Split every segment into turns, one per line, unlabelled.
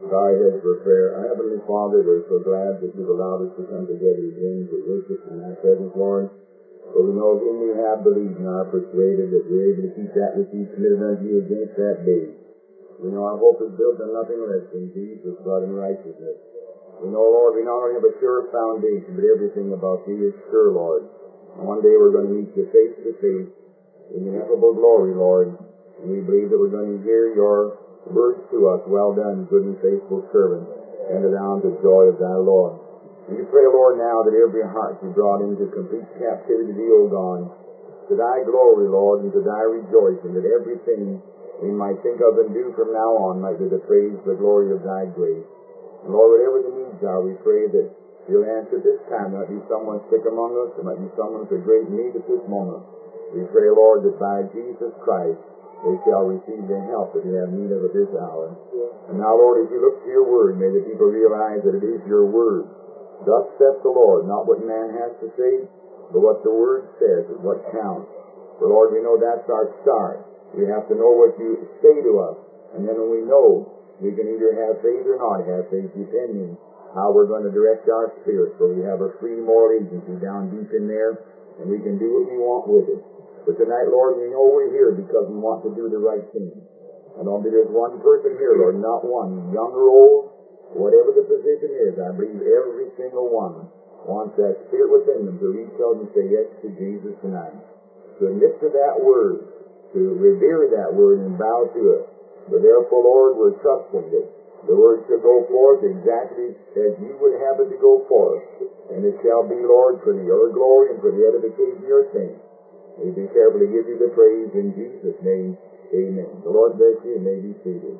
Bow your heads for prayer. Our Heavenly Father, we're so glad that you've allowed us to come together again to worship in thy presence, Lord. For we know of whom we have believed and are persuaded that we're able to keep that which we committed unto you against that day. We know our hope is built on nothing less than Jesus' blood and righteousness. We know, Lord, we not only have a sure foundation, but everything about thee is sure, Lord. And one day we're going to meet you face to face in ineffable glory, Lord. And we believe that we're going to hear your words to us, well done, good and faithful servant, enter down to the joy of thy Lord. We pray, Lord, now that every heart be brought into complete captivity to thee, O God, to thy glory, Lord, and to thy rejoicing, that everything we might think of and do from now on might be the praise and the glory of thy grace. And Lord, whatever the needs are, we pray that you'll answer this time. There might be someone sick among us, there might be someone with a great need at this moment. We pray, Lord, that by Jesus Christ, they shall receive the help that they have need of at this hour. And now, Lord, as we look to your word, may the people realize that it is your word. Thus saith the Lord, not what man has to say, but what the word says is what counts. For, Lord, we know that's our start. We have to know what you say to us. And then when we know, we can either have faith or not have faith, depending how we're going to direct our spirit. For we have a free moral agency down deep in there, and we can do what we want with it. But tonight, Lord, we know we're here because we want to do the right thing. And only there's one person here, Lord, not one, young or old, whatever the position is. I believe every single one wants that spirit within them to reach out and say yes to Jesus tonight. To admit to that word, to revere that word and bow to it. So therefore, Lord, we're trusting that the word shall go forth exactly as you would have it to go forth. And it shall be, Lord, for your glory and for the edification of your saints. May be careful to give you the praise in Jesus' name. Amen. The Lord bless you and may be seated.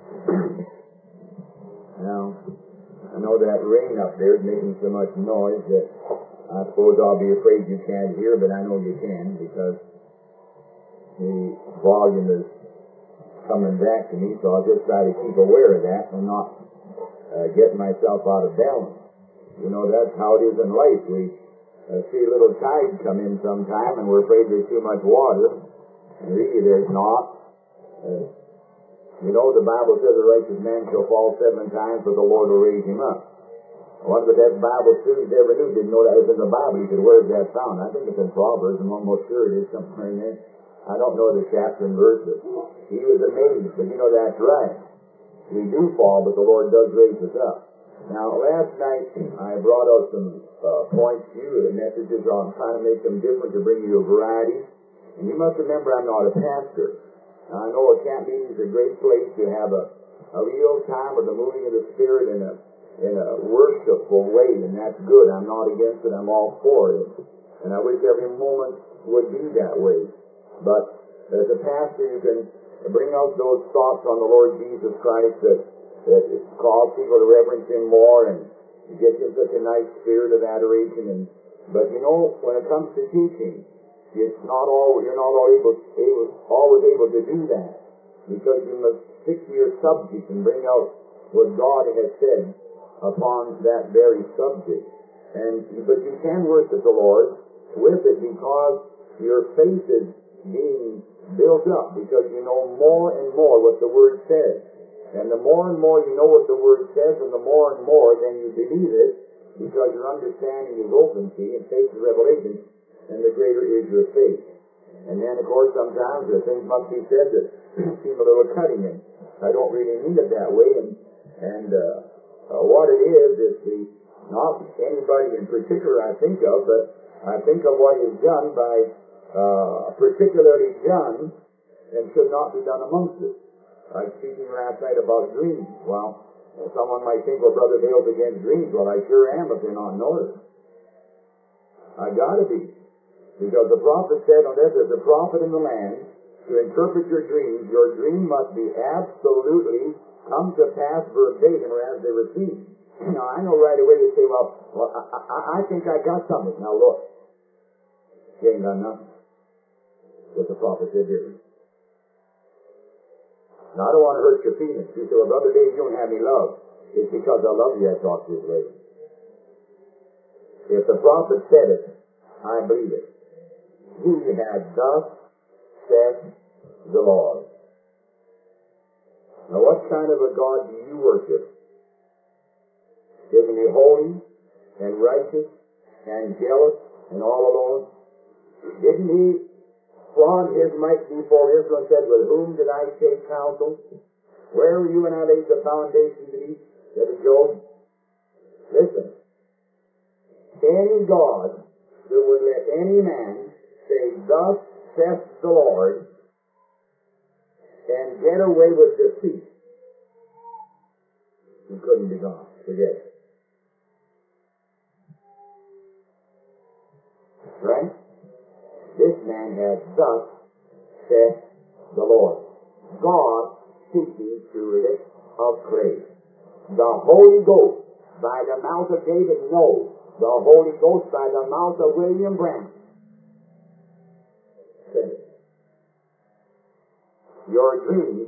Now, I know that rain up there is making so much noise that I suppose I'll be afraid you can't hear, but I know you can because the volume is coming back to me, so I'll just try to keep aware of that and not get myself out of balance. You know, that's how it is in life. We see a little tide come in sometime and we're afraid there's too much water, and really there's not. You know, the Bible says the righteous man shall fall 7 times, but the Lord will raise him up. One of the best Bible students ever knew didn't know that was in the Bible. He said, where's that found? I think it's in Proverbs. I'm almost sure it is somewhere in there. I don't know the chapter and verse, but he was amazed. But you know, that's right. We do fall, but the Lord does raise us up. Now, last night I brought out some points to you, the messages on trying to make them different to bring you a variety. And you must remember I'm not a pastor. Now, I know a camp meeting is a great place to have a real time of the moving of the Spirit in a worshipful way, and that's good. I'm not against it. I'm all for it. And I wish every moment would be that way. But as a pastor, you can bring out those thoughts on the Lord Jesus Christ that cause people to reverence Him more and get in such a nice spirit of adoration. But you know, when it comes to teaching, you're not always able to do that, because you must stick to your subject and bring out what God has said upon that very subject. But you can worship the Lord with it because your faith is being built up, because you know more and more what the Word says. And the more and more you know what the Word says, and the more and more then you believe it, because your understanding is open to you, and faith is revelation, and the greater is your faith. And then, of course, sometimes things must be said that seem a little cutting, and I don't really mean it that way. What it is not anybody in particular I think of, but I think of what is done by particularly done and should not be done amongst us. Like speaking last night about dreams. Well, someone might think, well, Brother Dale's against dreams. Well, I sure am if they're not noticed. I gotta be. Because the prophet said, unless there's a prophet in the land to interpret your dream must be absolutely come to pass verbatim or as they were seen. Now, I know right away you say, well I think I got something. Now look, you ain't got nothing. What the prophet said there. Now, I don't want to hurt your feelings. You say, well, Brother Dave, you don't have any love. It's because I love you I talk to you later. If the prophet said it, I believe it. He had thus said the Lord. Now what kind of a God do you worship? Isn't he holy and righteous and jealous and all alone? Didn't he flaunt his might before Israel and said, with whom did I take counsel? Where were you when I laid the foundation beneath? Said to Job. Listen, any God that would let any man say, thus saith the Lord, and get away with deceit, he couldn't be God. Forget it. Right? This man has thus saith the Lord. God speaking through lips of clay. The Holy Ghost by the mouth of David? No. The Holy Ghost by the mouth of William Branham said it. Your dreams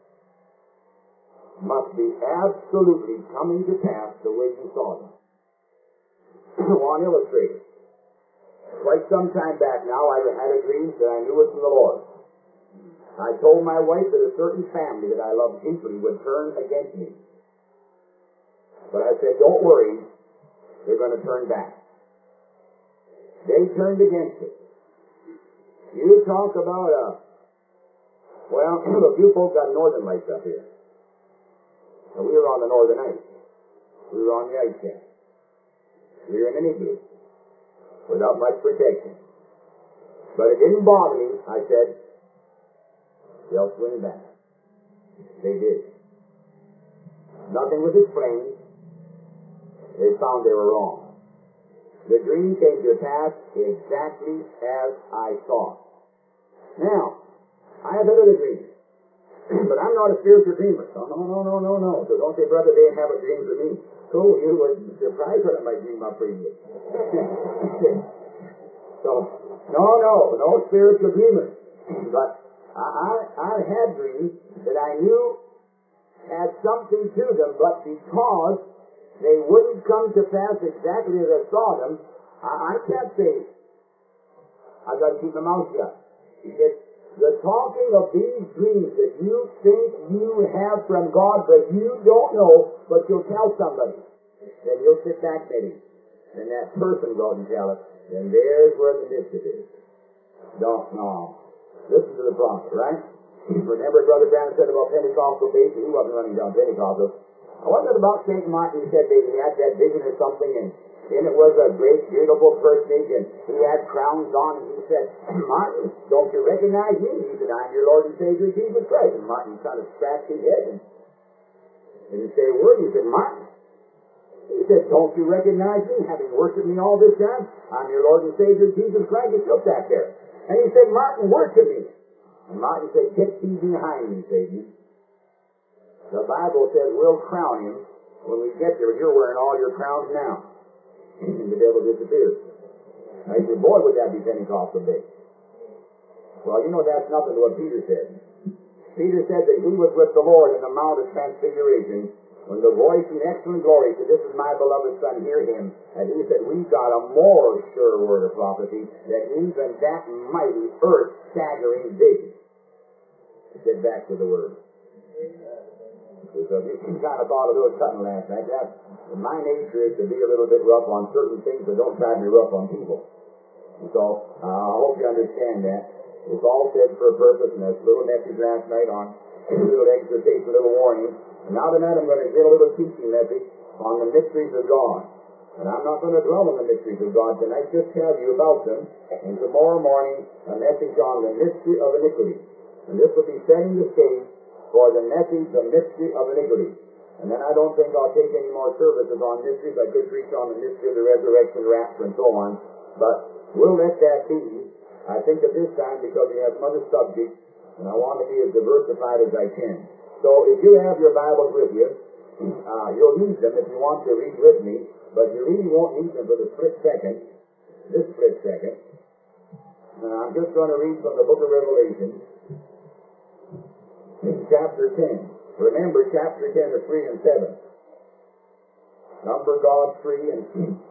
must be absolutely coming to pass the way you saw them. One illustrator. Quite some time back now, I had a dream that I knew was from the Lord. I told my wife that a certain family that I loved deeply would turn against me. But I said, don't worry, they're going to turn back. They turned against it. You talk about well, a few folk got northern lights up here. And we were on the northern ice. We were on the ice cap. We were in an igloo without much protection. But it didn't bother me. I said, they'll swing back. They did. Nothing was explained. They found they were wrong. The dream came to pass exactly as I saw. Now, I have had other dreams. But I'm not a spiritual dreamer. So no. So don't say, Brother Dave, have a dream for me. So you would surprise what I might dream up for you. So, no spiritual dreamer. But I had dreams that I knew had something to them, but because they wouldn't come to pass exactly as I saw them, I can't say. I've got to keep my mouth shut. It's the talking of these dreams that you think you have from God, but you don't know, but you'll tell somebody. Then you'll sit back maybe. Then that person goes and tell it. Then there's where the mischief is. Don't know. Listen to the prophet, right? Remember Brother Branham said about Pentecostal base, and he wasn't running down Pentecostal. Wasn't it about St. Martin? He said that he had that vision or something, and then it was a great, beautiful personage, and he had crowns on, and he said, Martin, don't you recognize me? And he said, I'm your Lord and Savior, Jesus Christ. And Martin kind of scratched his head and didn't say a word. He said, Martin. He said, don't you recognize me, having worshipped me all this time? I'm your Lord and Savior, Jesus Christ. He took that there. And he said, Martin, worship me. And Martin said, get thee behind me, Satan. The Bible says we'll crown him when we get there, and you're wearing all your crowns now. And the devil disappeared. I said, boy, would that be Pentecostal day. Well, you know that's nothing to what Peter said. Peter said that he was with the Lord in the Mount of Transfiguration when the voice in excellent glory said, this is my beloved Son, hear him. And he said, we've got a more sure word of prophecy than even that mighty earth-staggering vision. Get back to the word. Because you kind of thought a little cutting last night. My nature is to be a little bit rough on certain things, but don't try to be rough on people. And so, I hope you understand that. It's all said for a purpose, and that's a little message last night on a little exhortation, a little warning. And now tonight I'm going to give a little teaching message on the mysteries of God. And I'm not going to dwell on the mysteries of God tonight, just tell you about them. And tomorrow morning, a message on the mystery of iniquity. And this will be setting the stage for the message, the mystery of iniquity. And then I don't think I'll take any more services on mysteries. I could preach on the mystery of the resurrection, rapture, and so on. But we'll let that be, I think, at this time, because we have some other subjects, and I want to be as diversified as I can. So if you have your Bibles with you, you'll need them if you want to read with me, but you really won't need them for the split second, this split second. I'm just going to read from the book of Revelation, chapter 10. Remember, chapter 10 are 3 and 7. Number God 3 and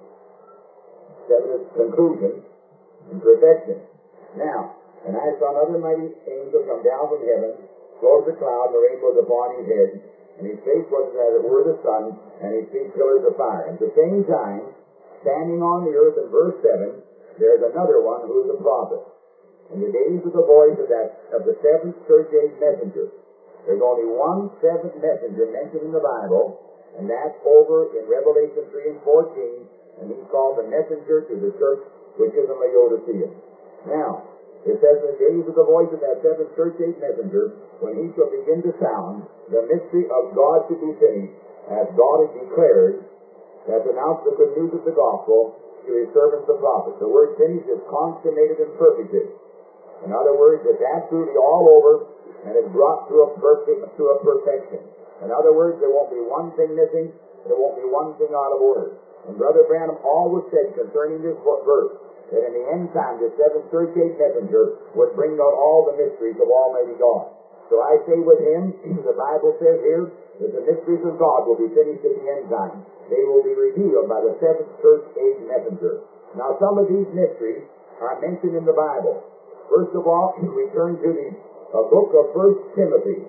7 is conclusion and perfection. Now, and I saw another mighty angel come down from heaven, clothed with a cloud, and the rain was upon his head, and his face was as it were the sun, and his feet pillars of fire. And at the same time, standing on the earth in verse 7, there's another one who is a prophet. In the days of the voice of the seventh church age messenger, there's only one seventh messenger mentioned in the Bible, and that's over in Revelation 3 and 14, and he's called the messenger to the church which is in Laodicea. Now, it says in the days of the voice of that seventh church age messenger, when he shall begin to sound, the mystery of God to be finished, as God has declared, that's announced the good news of the gospel to his servants the prophets. The word finished is consummated and perfected. In other words, it's absolutely all over, and it's brought to a perfection. In other words, there won't be one thing missing, there won't be one thing out of order. And Brother Branham always said concerning this verse, that in the end time, the seventh church age messenger would bring out all the mysteries of Almighty God. So I say with him, the Bible says here, that the mysteries of God will be finished at the end time. They will be revealed by the seventh church age messenger. Now, some of these mysteries are mentioned in the Bible. First of all, we turn to the book of 1 Timothy,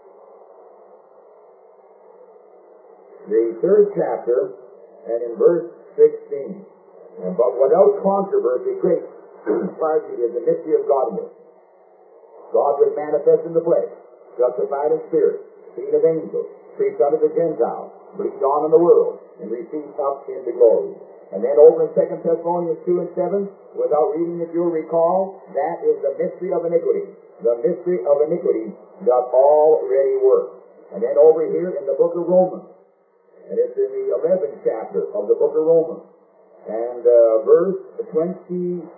the 3rd chapter, and in verse 16. But without controversy, great, is the mystery of godliness. God was manifest in the flesh, justified in spirit, seen of angels, preached unto the Gentiles, believed on in the world, and received up into glory. And then over in 2 Thessalonians 2 and 7, without reading, if you'll recall, that is the mystery of iniquity. The mystery of iniquity doth already work. And then over here in the book of Romans, and it's in the 11th chapter of the book of Romans, and verse 25,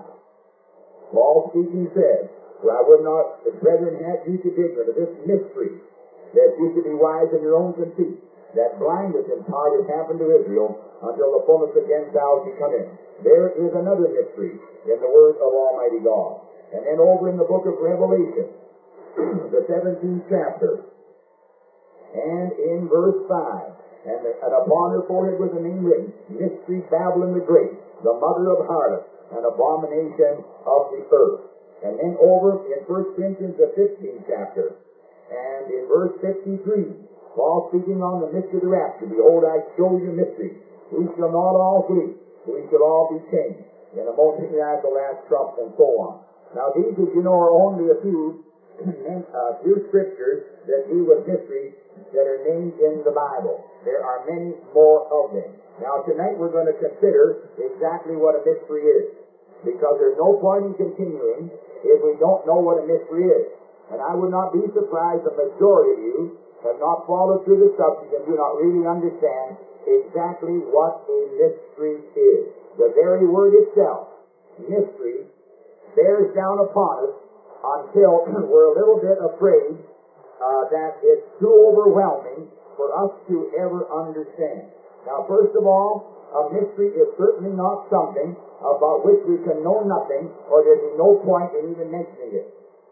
Paul speaking said, "For I would not, brethren, have you to be ignorant of this mystery, that you should be wise in your own conceit, that blindness in part has happened to Israel, until the fullness of Gentiles be come in." There is another mystery in the Word of Almighty God. And then over in the book of Revelation, the 17th chapter, and in verse 5, and upon her forehead was a name written, Mystery Babylon the Great, the mother of harlots, and abomination of the earth. And then over in 1 Corinthians, the 15th chapter, and in verse 53, Paul speaking on the mystery of the rapture, "Behold, I show you mystery. We shall not all flee, we shall all be changed. In a moment at the last trump," and so on. Now these, as you know, are only a few scriptures that deal with mysteries that are named in the Bible. There are many more of them. Now tonight we're going to consider exactly what a mystery is, because there's no point in continuing if we don't know what a mystery is. And I would not be surprised the majority of you have not followed through the subject and do not really understand exactly what a mystery is. The very word itself, mystery, bears down upon us until we're a little bit afraid that it's too overwhelming for us to ever understand. Now, first of all, a mystery is certainly not something about which we can know nothing, or there'd be no point in even mentioning it.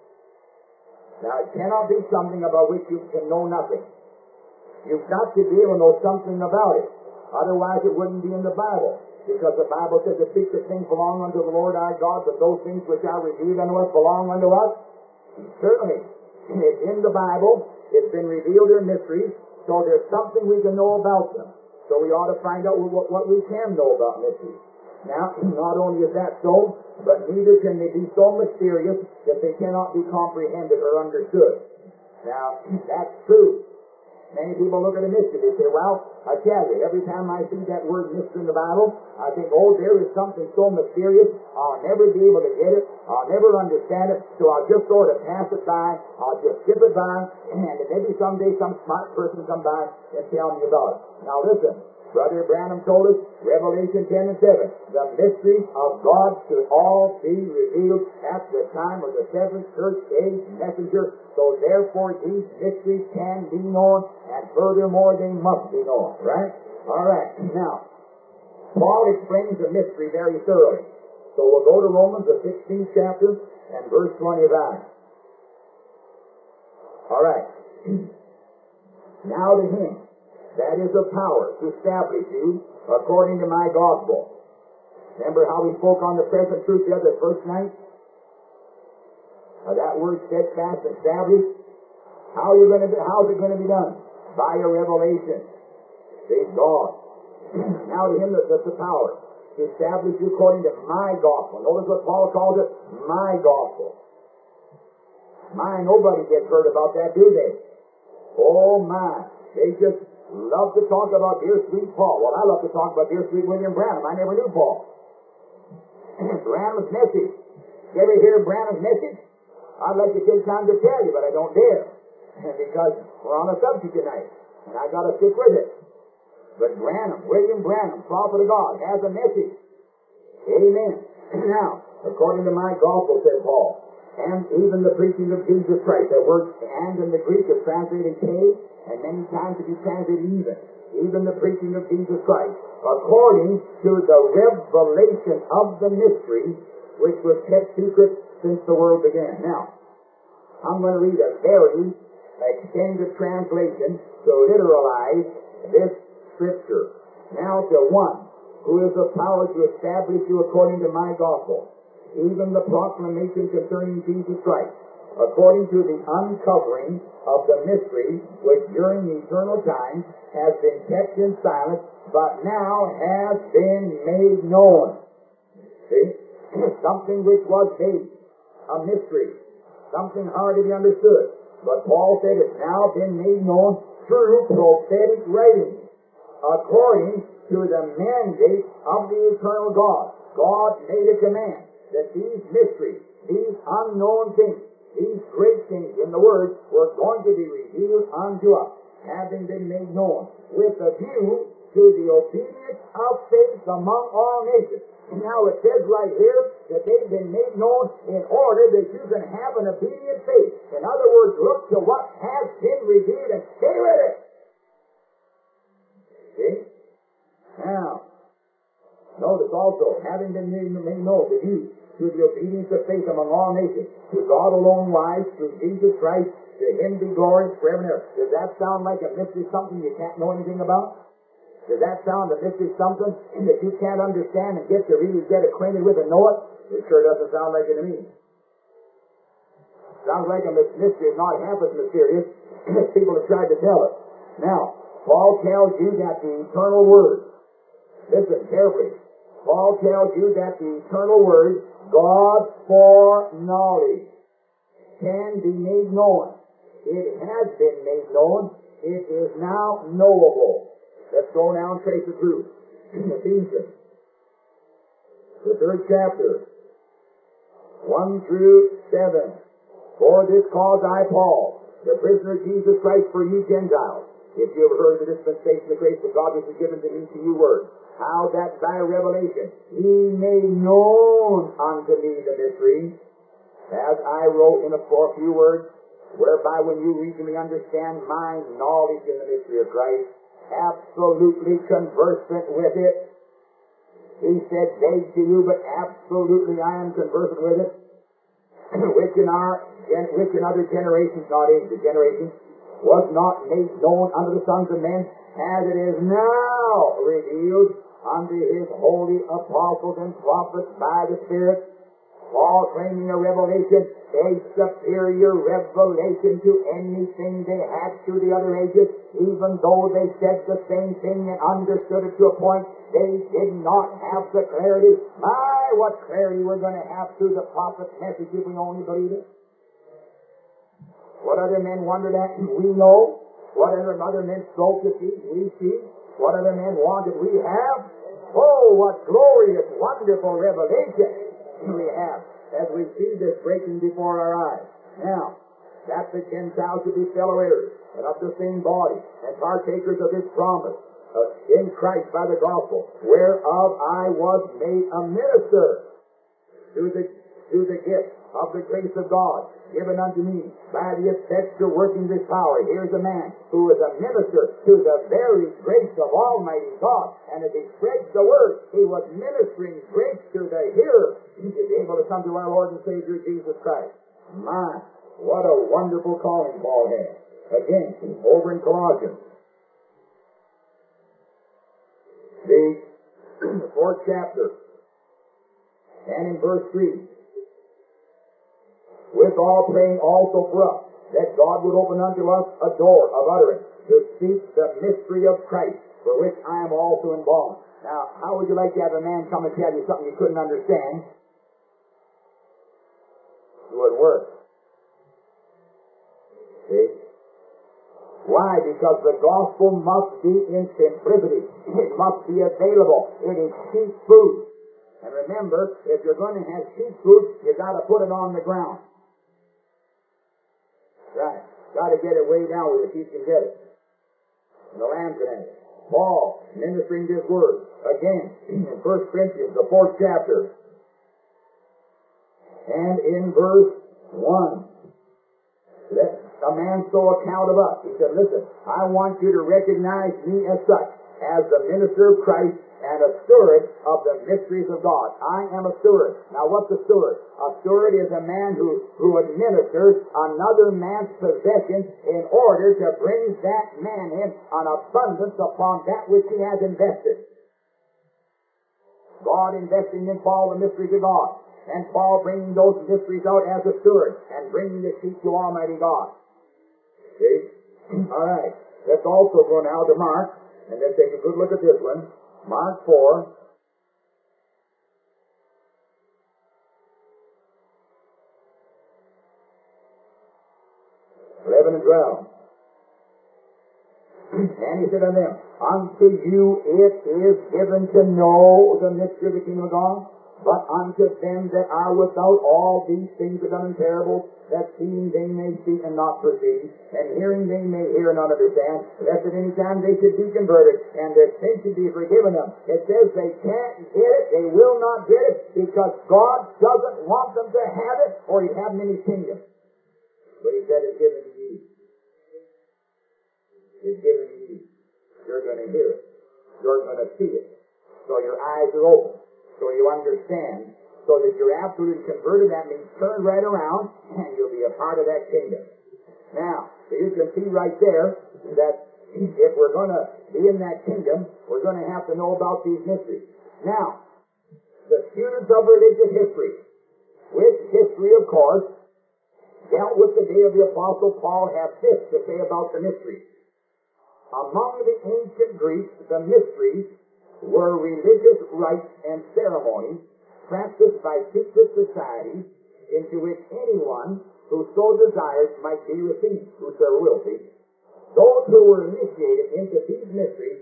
Now, it cannot be something about which you can know nothing. You've got to be able to know something about it. Otherwise, it wouldn't be in the Bible. Because the Bible says the secret things belong unto the Lord our God, but those things which are revealed unto us belong unto us. Certainly, it's in the Bible. It's been revealed in mysteries, so there's something we can know about them. So we ought to find out what we can know about mysteries. Now, not only is that so, but neither can they be so mysterious that they cannot be comprehended or understood. Now, that's true. Many people look at a mystery. They say, "Well, I tell you, every time I see that word mystery in the Bible, I think, oh, there is something so mysterious, I'll never be able to get it, I'll never understand it, so I'll just sort of pass it by, I'll just skip it by, and then maybe someday some smart person come by and tell me about it." Now listen, Brother Branham told us, Revelation 10 and 7, the mysteries of God should all be revealed at the time of the seventh church age messenger. So therefore these mysteries can be known, and furthermore they must be known. Right? All right. Now, Paul explains the mystery very thoroughly. So we'll go to Romans, the 16th chapter, and verse 25. All right. Now to him that is of power to establish you according to my gospel. Remember how we spoke on the present truth the other first night? That word steadfast and established. how's it going to be done? By a revelation. See, God. Now to him that's the power to establish you according to my gospel. Notice what Paul calls it, my gospel. My, nobody gets hurt about that, do they? Oh my. They just love to talk about dear sweet Paul. Well, I love to talk about dear sweet William Branham. I never knew Paul. Branham's message. You ever hear Branham's message? I'd like to take time to tell you, but I don't dare. Because we're on a subject tonight, and I got to stick with it. But Branham, William Branham, prophet of God, has a message. Amen. Now, according to my gospel, said Paul, and even the preaching of Jesus Christ, that word "and" in the Greek is translated "k," and many times it is translated "even." Even the preaching of Jesus Christ, according to the revelation of the mystery, which was kept secret since the world began. Now, I'm going to read a very extended translation to literalize this Scripture. Now to one who is the power to establish you according to my gospel, even the proclamation concerning Jesus Christ, according to the uncovering of the mystery which during eternal time has been kept in silence, but now has been made known. See? Something which was made a mystery, something hard to be understood. But Paul said it's now been made known through prophetic writings, according to the mandate of the eternal God. God made a command that these mysteries, these unknown things, these great things in the Word were going to be revealed unto us, having been made known, with a view to the obedience of faith among all nations. Now it says right here that they've been made known in order that you can have an obedient faith. In other words, look to what has been revealed and stay with it. See? Now, notice also, having been made known to you, to the obedience of faith among all nations, to God alone wise, through Jesus Christ, to him be glory forever and ever. Does that sound like a mystery, something you can't know anything about? Does that sound a mystery, something that you can't understand and get acquainted with and know it? It sure doesn't sound like it to me. Sounds like a mystery is not half as mysterious as people have tried to tell it. Now, Paul tells you that the eternal Word, listen carefully, Paul tells you that the eternal Word, God's foreknowledge, can be made known. It has been made known. It is now knowable. Let's go now and trace it through. Ephesians, the 3rd chapter, 1 through 7. For this cause I, Paul, the prisoner of Jesus Christ for you Gentiles, if you have heard of the dispensation of the grace of God which is given to me to you word, how that by revelation he made known unto me the mystery, as I wrote in a few words, whereby when you read me understand my knowledge in the mystery of Christ, absolutely conversant with it. He said vague to you, but absolutely I am conversant with it, which in other generations, not ages, generations, was not made known unto the sons of men, as it is now revealed unto his holy apostles and prophets by the Spirit. Paul claiming a revelation, a superior revelation to anything they had through the other ages, even though they said the same thing and understood it to a point, they did not have the clarity. My, what clarity we're going to have through the prophet's message if we only believe it. What other men wondered at, we know. What other men spoke to see, we see. What other men wanted, we have. Oh, what glorious, wonderful revelation we have as we see this breaking before our eyes. Now, that the Gentiles should be fellow heirs and of the same body and partakers of this promise in Christ by the gospel, whereof I was made a minister through the gift of the grace of God given unto me by the effectual working of his power. Here's a man who is a minister to the very grace of Almighty God, and as he spreads the word, he was ministering grace to the hearer to be able to come to our Lord and Savior Jesus Christ. My, what a wonderful calling Paul had. Again, over in Colossians, the 4th chapter, and in verse 3, with all praying also for us, that God would open unto us a door of utterance to speak the mystery of Christ, for which I am also embalmed. Now, how would you like to have a man come and tell you something you couldn't understand? It wouldn't work. See? Why? Because the gospel must be in simplicity. It must be available. It is sheep food. And remember, if you're going to have sheep food, you've got to put it on the ground. Right. Got to get it way down where the sheep can get it. And the lamb can have it. Paul, ministering this word, again, in 1 Corinthians, the 4th chapter, and in verse 1, let a man so account of us. He said, listen, I want you to recognize me as such, as the minister of Christ and a steward of the mysteries of God. I am a steward. Now, what's a steward? A steward is a man who administers another man's possession in order to bring that man in an abundance upon that which he has invested. God investing in Paul the mysteries of God, and Paul bringing those mysteries out as a steward and bringing the sheep to Almighty God. See? All right. Let's also go now to Mark, and let's take a good look at this one. Mark 4. And 12. And he said unto them, unto you it is given to know the mystery of the kingdom of God, but unto them that are without all these things are done in parables, that seeing they may see and not perceive, and hearing they may hear and not understand, lest at any time they should be converted, and their sins should be forgiven them. It says they can't get it, they will not get it, because God doesn't want them to have it, or He'd have them in His kingdom. But He said it's given to you. It's given to you. You're going to hear it. You're going to see it. So your eyes are open. So you understand. So that you're absolutely converted. That means turn right around and you'll be a part of that kingdom. Now, so you can see right there that if we're going to be in that kingdom, we're going to have to know about these mysteries. Now, the students of religious history, which history, of course, dealt with the day of the Apostle Paul, have this to say about the mysteries. Among the ancient Greeks, the mysteries were religious rites and ceremonies practiced by secret societies into which anyone who so desired might be received, whosoever will be. Those who were initiated into these mysteries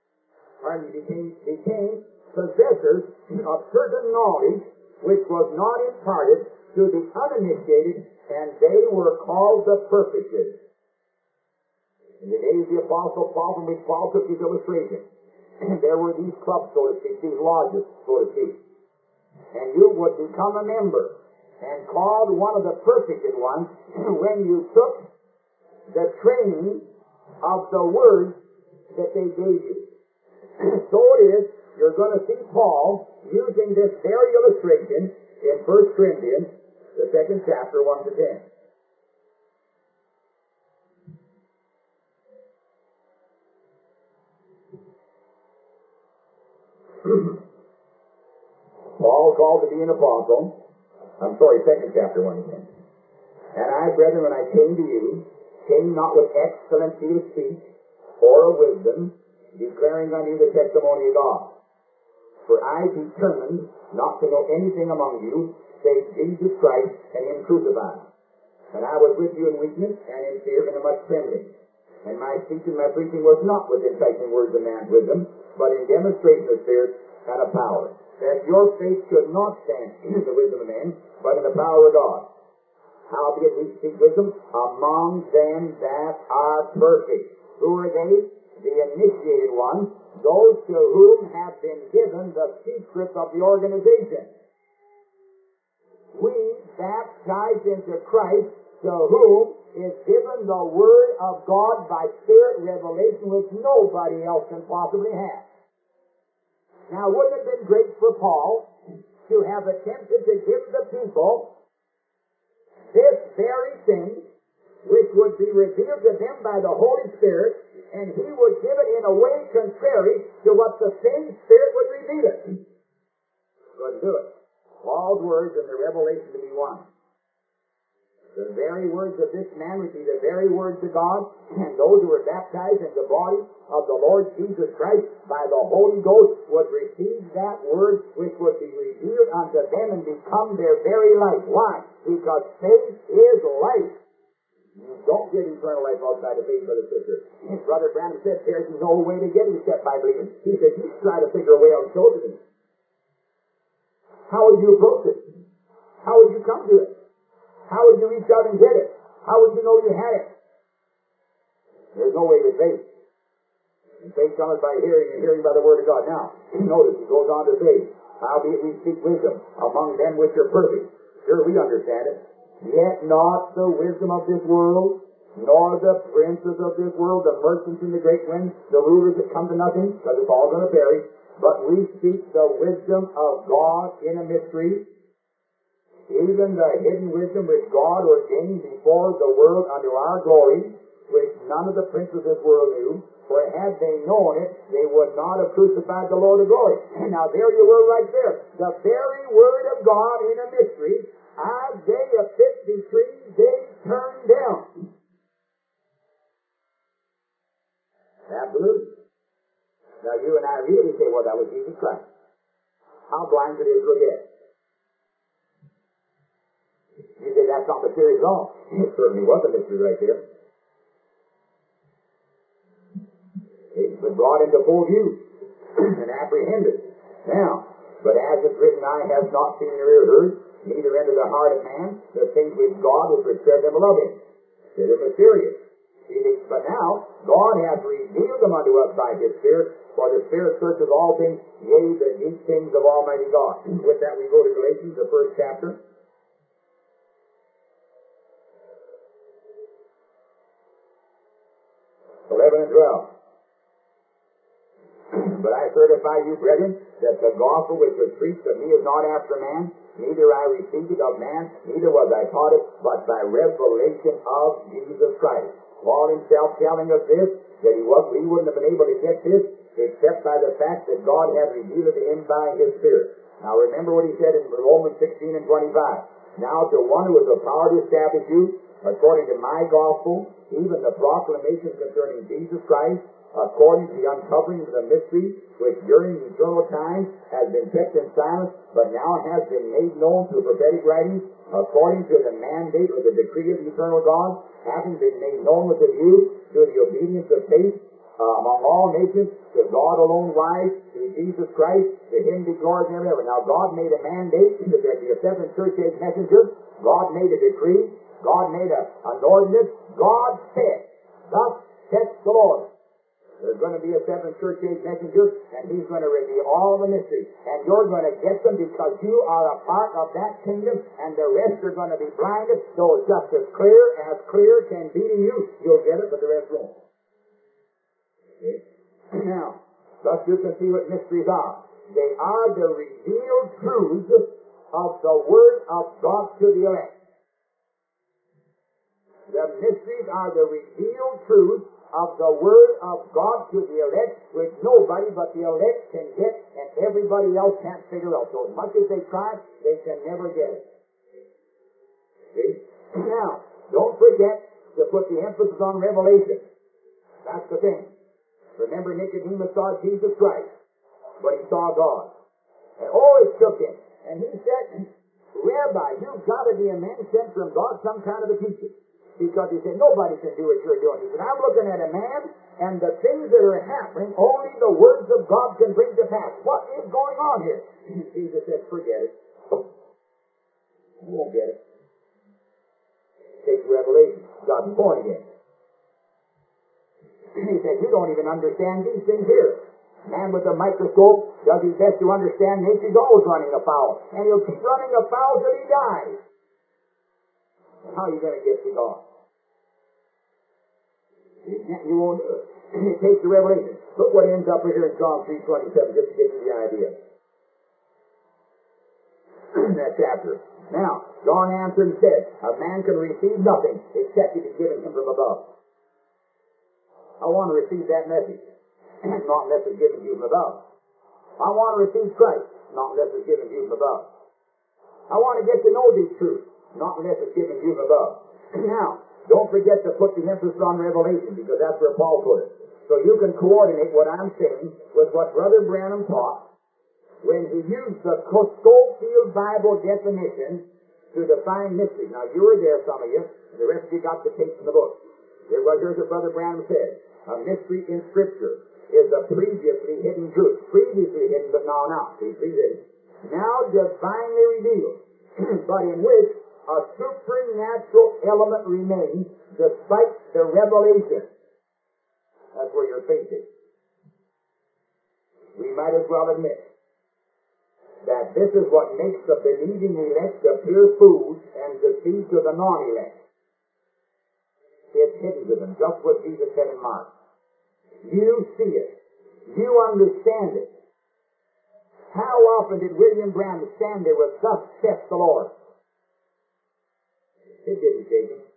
became possessors of certain knowledge which was not imparted to the uninitiated, and they were called the perfected. In the days of the Apostle Paul, from which Paul took his illustration, there were these clubs, so to speak, these lodges, so to speak. And you would become a member and called one of the perfected ones when you took the training of the words that they gave you. So it is, you're going to see Paul using this very illustration in 1 Corinthians, the 2nd chapter, 1 to 10. Paul called to be an apostle. 2nd chapter, 1 to 10. And I, brethren, when I came to you, came not with excellency of speech or of wisdom, declaring unto you the testimony of God. For I determined not to know anything among you, save Jesus Christ and Him crucified. And I was with you in weakness and in fear and in much trembling. And my speech and my preaching was not with enticing words of man's wisdom, but in demonstration of spirit and of power, that your faith should not stand in the wisdom of men, but in the power of God. Howbeit we speak wisdom among them that are perfect. Who are they? The initiated ones, those to whom have been given the secrets of the organization. We, baptized into Christ, to whom is given the Word of God by Spirit revelation, which nobody else can possibly have. Now, wouldn't it have been great for Paul to have attempted to give the people this very thing, which would be revealed to them by the Holy Spirit, and he would give it in a way contrary to what the same Spirit would reveal it? Couldn't do it. Paul's words and the revelation to be one. The very words of this man would be the very words of God, and those who were baptized in the body of the Lord Jesus Christ by the Holy Ghost would receive that word which would be revealed unto them and become their very life. Why? Because faith is life. You don't get eternal life outside of faith, brother, sister. Brother Branham said there's no way to get it except by believing. He said, you try to figure a way out and show it to me. How would you approach it? How would you come to it? How would you reach out and get it? How would you know you had it? There's no way with faith. And faith cometh by hearing, and hearing by the word of God. Now, notice he goes on to say, howbeit we speak wisdom among them which are perfect. Sure, we understand it. Yet not the wisdom of this world, nor the princes of this world, the merchants and the great winds, the rulers that come to nothing, because it's all going to perish. But we speak the wisdom of God in a mystery, even the hidden wisdom which God ordained before the world unto our glory, which none of the princes of this world knew. For had they known it, they would not have crucified the Lord of glory. Now there you were right there. The very word of God in a mystery, as they a fig tree, they turned down. Absolutely. Now you and I read it, we say, well, that was Jesus Christ. How blind could Israel get? You say that's not mysterious at all. It certainly was a mystery right there. It was brought into full view and apprehended. Now, but as it's written, eye has not seen nor ear heard, neither entered the heart of man, the things which God will prepare them love him. They're mysterious. But now, God hath revealed them unto us by his Spirit, for the Spirit searches all things, yea, the deep things of Almighty God. With that we go to Galatians, the 1st chapter. 11 and 12. But I certify you, brethren, that the gospel which was preached of me is not after man, neither I received it of man, neither was I taught it, but by revelation of Jesus Christ. Paul himself telling us this, that he wouldn't have been able to get this except by the fact that God had revealed it to him by his Spirit. Now remember what he said in Romans 16 and 25. Now to one who has the power to establish you, according to my gospel, even the proclamation concerning Jesus Christ, according to the uncovering of the mystery, which during eternal time has been kept in silence, but now has been made known through prophetic writings, according to the mandate or the decree of the eternal God, having been made known with a view to the obedience of faith among all nations, to God alone wise, through Jesus Christ, to him be glory never ever. Now God made a mandate that there be a seventh church age messenger. God made a decree. God made an ordinance. God said, thus saith the Lord. There's going to be a seventh church age messenger, and he's going to reveal all the mysteries. And you're going to get them because you are a part of that kingdom, and the rest are going to be blinded. So just as clear can be to you, you'll get it, but the rest won't. Okay? Now, thus you can see what mysteries are. They are the revealed truths of the Word of God to the elect. The mysteries are the revealed truths of the Word of God to the elect, which nobody but the elect can get, and everybody else can't figure out. So as much as they try, they can never get it. See? Now, don't forget to put the emphasis on revelation. That's the thing. Remember, Nicodemus saw Jesus Christ, but he saw God. And it shook him. And he said, Rabbi, you've got to be a man sent from God, some kind of a teacher. Because he said, nobody can do what you're doing. He said, I'm looking at a man, and the things that are happening, only the words of God can bring to pass. What is going on here? Jesus said, forget it. You won't get it. Take Revelation. God's born again. He said, you don't even understand these things here. Man with a microscope does his best to understand nature. He's always running afoul. And he'll keep running afoul till he dies. How are you going to get to God? You won't do it. It takes the revelation. Look what ends up here in Psalm 3:27, just to get you the idea. That chapter. Now, John answered and said, a man can receive nothing except it be given him from above. I want to receive that message, not unless it's given to you from above. I want to receive Christ, not unless it's given to you from above. I want to get to know these truths, not unless it's given to you from above. Now, don't forget to put the emphasis on revelation, because that's where Paul put it. So you can coordinate what I'm saying with what Brother Branham taught when he used the Scofield Bible definition to define mystery. Now, you were there, some of you, and the rest of you got the tape in the book. Here's what Brother Branham said. A mystery in Scripture is a previously hidden truth. Previously hidden, but now not. See, previously. Now divinely revealed, but in which a supernatural element remains despite the revelation. That's where your faith is. We might as well admit that this is what makes the believing elect appear fools and deceive to the non-elect. It's hidden to them, just what Jesus said in Mark. You see it. You understand it. How often did William Branham stand there with "Thus saith the Lord"? It didn't shake him.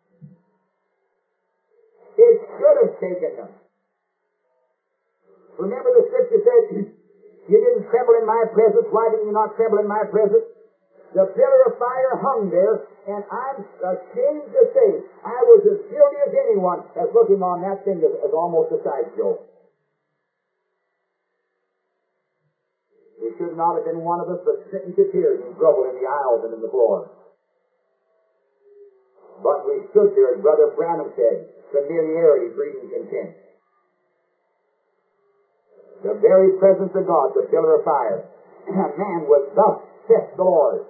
It should have shaken them. Remember the Scripture said, you didn't tremble in my presence. Why did you not tremble in my presence? The pillar of fire hung there, and I'm ashamed to say I was as guilty as anyone as looking on that thing as almost a sideshow. We should not have been one of us, but sitting to tears and grovel in the aisles and in the floor. But we stood there, as Brother Branham said, familiarity breeding contempt. The very presence of God, the pillar of fire. A man was "Thus saith the Lord."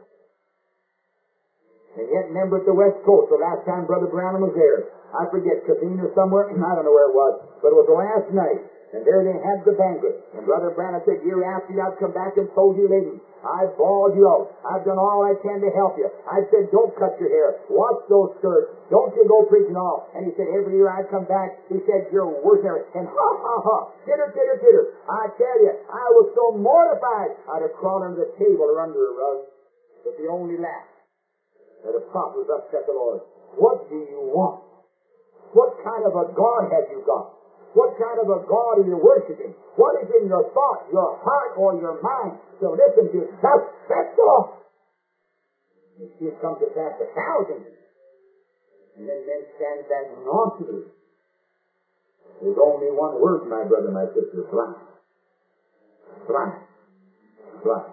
And yet, remember at the West Coast, the last time Brother Branham was there, I forget, Cabine or somewhere, I don't know where it was, but it was the last night, and there they had the banquet. And Brother Branham said, year after you, I've come back and told you ladies, I've bawled you out. I've done all I can to help you. I said, don't cut your hair. Watch those skirts. Don't you go preaching all. And he said, every year I'd come back, he said, you're worse than ever. And ha, ha, ha, titter, titter, titter. I tell you, I was so mortified, I'd have crawled under the table or under a rug, but they only laughed. That a prophet was "Thus saith the Lord." What do you want? What kind of a God have you got? What kind of a God are you worshiping? What is in your thought, your heart, or your mind to listen to "Thus saith the Lord"? And she'll come to pass 1,000. And then men stand that nonsense. There's only one word, my brother, my sister: blind. Blind. Blind.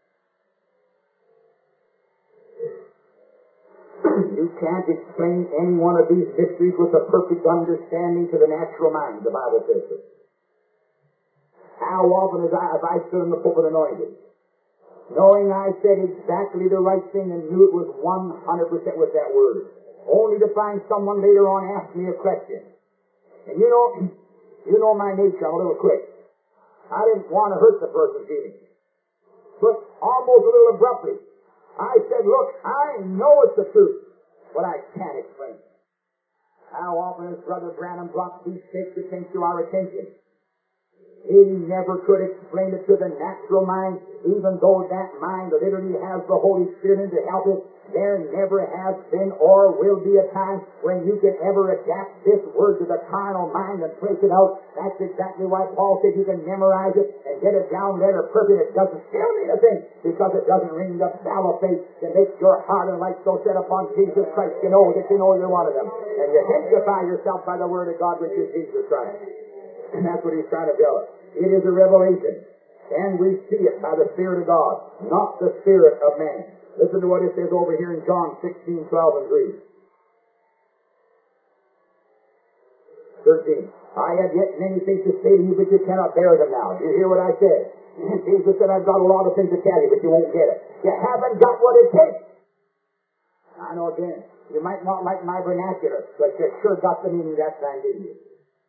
You can't explain any one of these mysteries with a perfect understanding to the natural mind, the Bible says so. How often have I stood in the pulpit anointed, knowing I said exactly the right thing and knew it was 100% with that word, only to find someone later on ask me a question. And you know my nature, I'm a little quick. I didn't want to hurt the person's feelings, but almost a little abruptly, I said, look, I know it's the truth, but I can't explain it. How often has Brother Branham brought these sacred things to our attention? He never could explain it to the natural mind, even though that mind literally has the Holy Spirit in to help it. There never has been or will be a time when you can ever adapt this word to the carnal mind and place it out. That's exactly why Paul said you can memorize it and get it down letter perfect. It doesn't still mean a thing, because it doesn't ring the bell of faith that makes your heart and life so set upon Jesus Christ. You know that you know you're one of them. And you identify yourself by the Word of God, which is Jesus Christ. And that's what he's trying to tell us. It is a revelation. And we see it by the Spirit of God, not the spirit of man. Listen to what it says over here in John 16:12 and 3. 13. I have yet many things to say to you, but you cannot bear them now. Do you hear what I said? Jesus said, I've got a lot of things to tell you, but you won't get it. You haven't got what it takes. I know again, you might not like my vernacular, but you sure got the meaning that time, didn't you?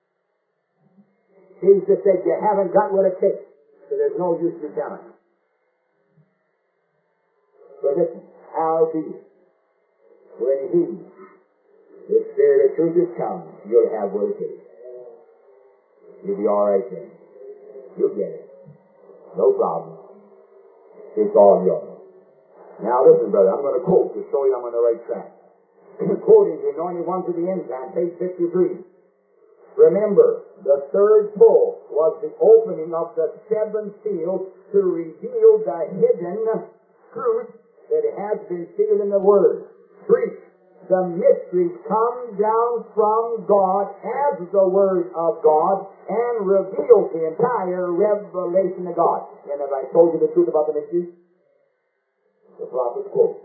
Jesus said, you haven't got what it takes, so there's no use you telling. But listen, howbeit, when He, the Spirit of truth, is come, you'll have what it takes. You'll be all right then. You'll get it. No problem. It's all yours. Now listen, brother, I'm going to quote to show you I'm on the right track. Quoting the Anointed Ones of the End Time, page 53. Remember, the third pull was the opening of the seventh seal to reveal the hidden truth that has been sealed in the Word. Brief, the mysteries come down from God as the Word of God and reveals the entire revelation of God. And have I told you the truth about the mysteries? The prophet quotes.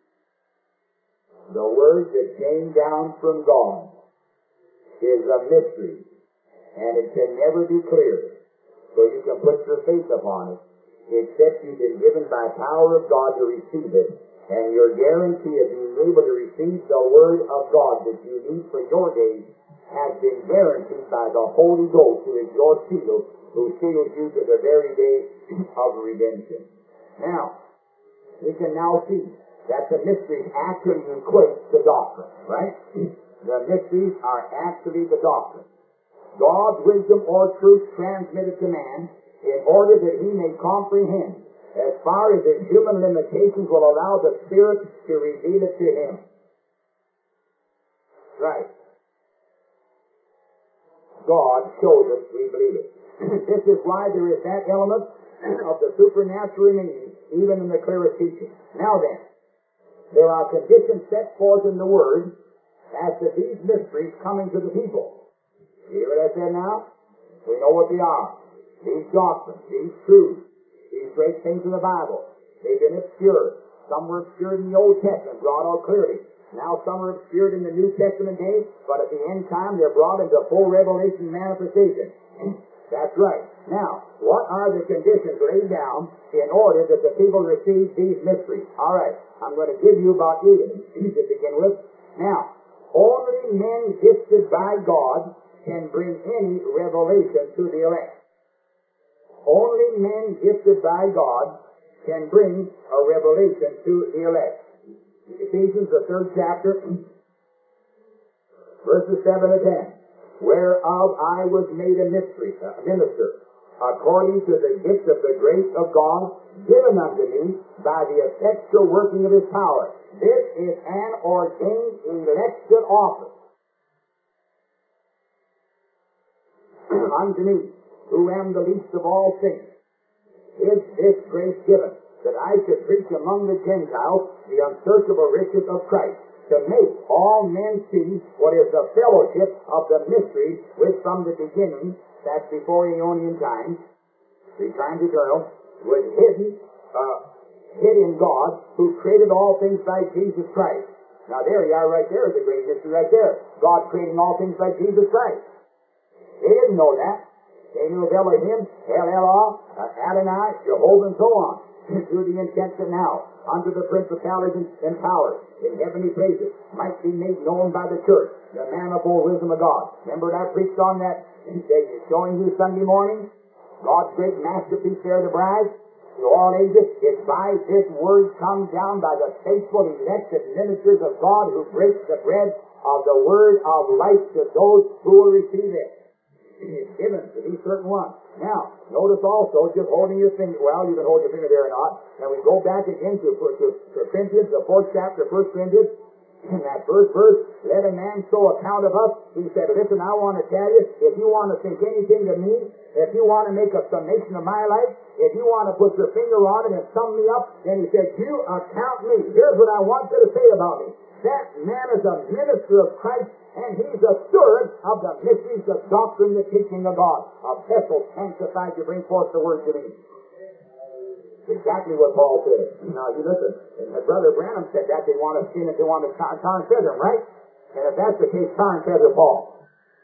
The Word that came down from God is a mystery, and it can never be cleared. So you can put your faith upon it, except you've been given by power of God to receive it, and your guarantee of being able to receive the Word of God that you need for your days has been guaranteed by the Holy Ghost, who is your seal, who seals you to the very day of redemption. Now, we can now see that the mysteries actually equate to doctrine, right? The mysteries are actually the doctrine. God's wisdom or truth transmitted to man in order that he may comprehend as far as his human limitations will allow the Spirit to reveal it to him. Right. God shows us, we believe it. This is why there is that element of the supernatural remaining even in the clearest teaching. Now then, there are conditions set forth in the Word as to these mysteries coming to the people. You hear what I said now? We know what they are. These doctrines, these truths, these great things in the Bible, they've been obscured. Some were obscured in the Old Testament, brought out clearly. Now some are obscured in the New Testament day, but at the end time they're brought into full revelation manifestation. That's right. Now, what are the conditions laid down in order that the people receive these mysteries? All right, I'm going to give you about 8 of them to begin with. Now, only men gifted by God can bring any revelation to the elect. Only men gifted by God can bring a revelation to the elect. Ephesians, the 3rd chapter, verses 7 to 10. Whereof I was made a minister, according to the gift of the grace of God, given unto me by the effectual working of his power. This is an ordained election office unto me, who am the least of all saints, is this grace given, that I should preach among the Gentiles the unsearchable riches of Christ, to make all men see what is the fellowship of the mysteries which from the beginning, that's before Aeonian times, the times eternal, was hid in God, who created all things by Jesus Christ. Now there you are, right there is a great mystery right there. God creating all things by Jesus Christ. They didn't know that. They knew of Elohim, El-Elah, Adonai, Jehovah, and so on. To the intent that now, unto the principalities and powers in heavenly places, might be made known by the church the manifold wisdom of God. Remember what I preached on that, showing you Sunday morning? God's great masterpiece there, the bride, to all ages. It's by this word come down by the faithful elected ministers of God who breaks the bread of the word of life to those who will receive it. It's given to these certain ones. Now, notice also, just holding your finger, well, you can hold your finger there or not, and we go back again to Corinthians, the 4th chapter, 1 Corinthians, in that first verse, let a man so account of us. He said, listen, I want to tell you, if you want to think anything of me, if you want to make a summation of my life, if you want to put your finger on it and sum me up, then he said, you account me. Here's what I want you to say about me. That man is a minister of Christ, and he's a steward of the mysteries, the doctrine, the teaching of God. A vessel sanctified to bring forth the word to me. Exactly what Paul said. Now, you listen. And Brother Branham said that they want to skin it, they want to tar and feather him, right? And if that's the case, tar and feather Paul.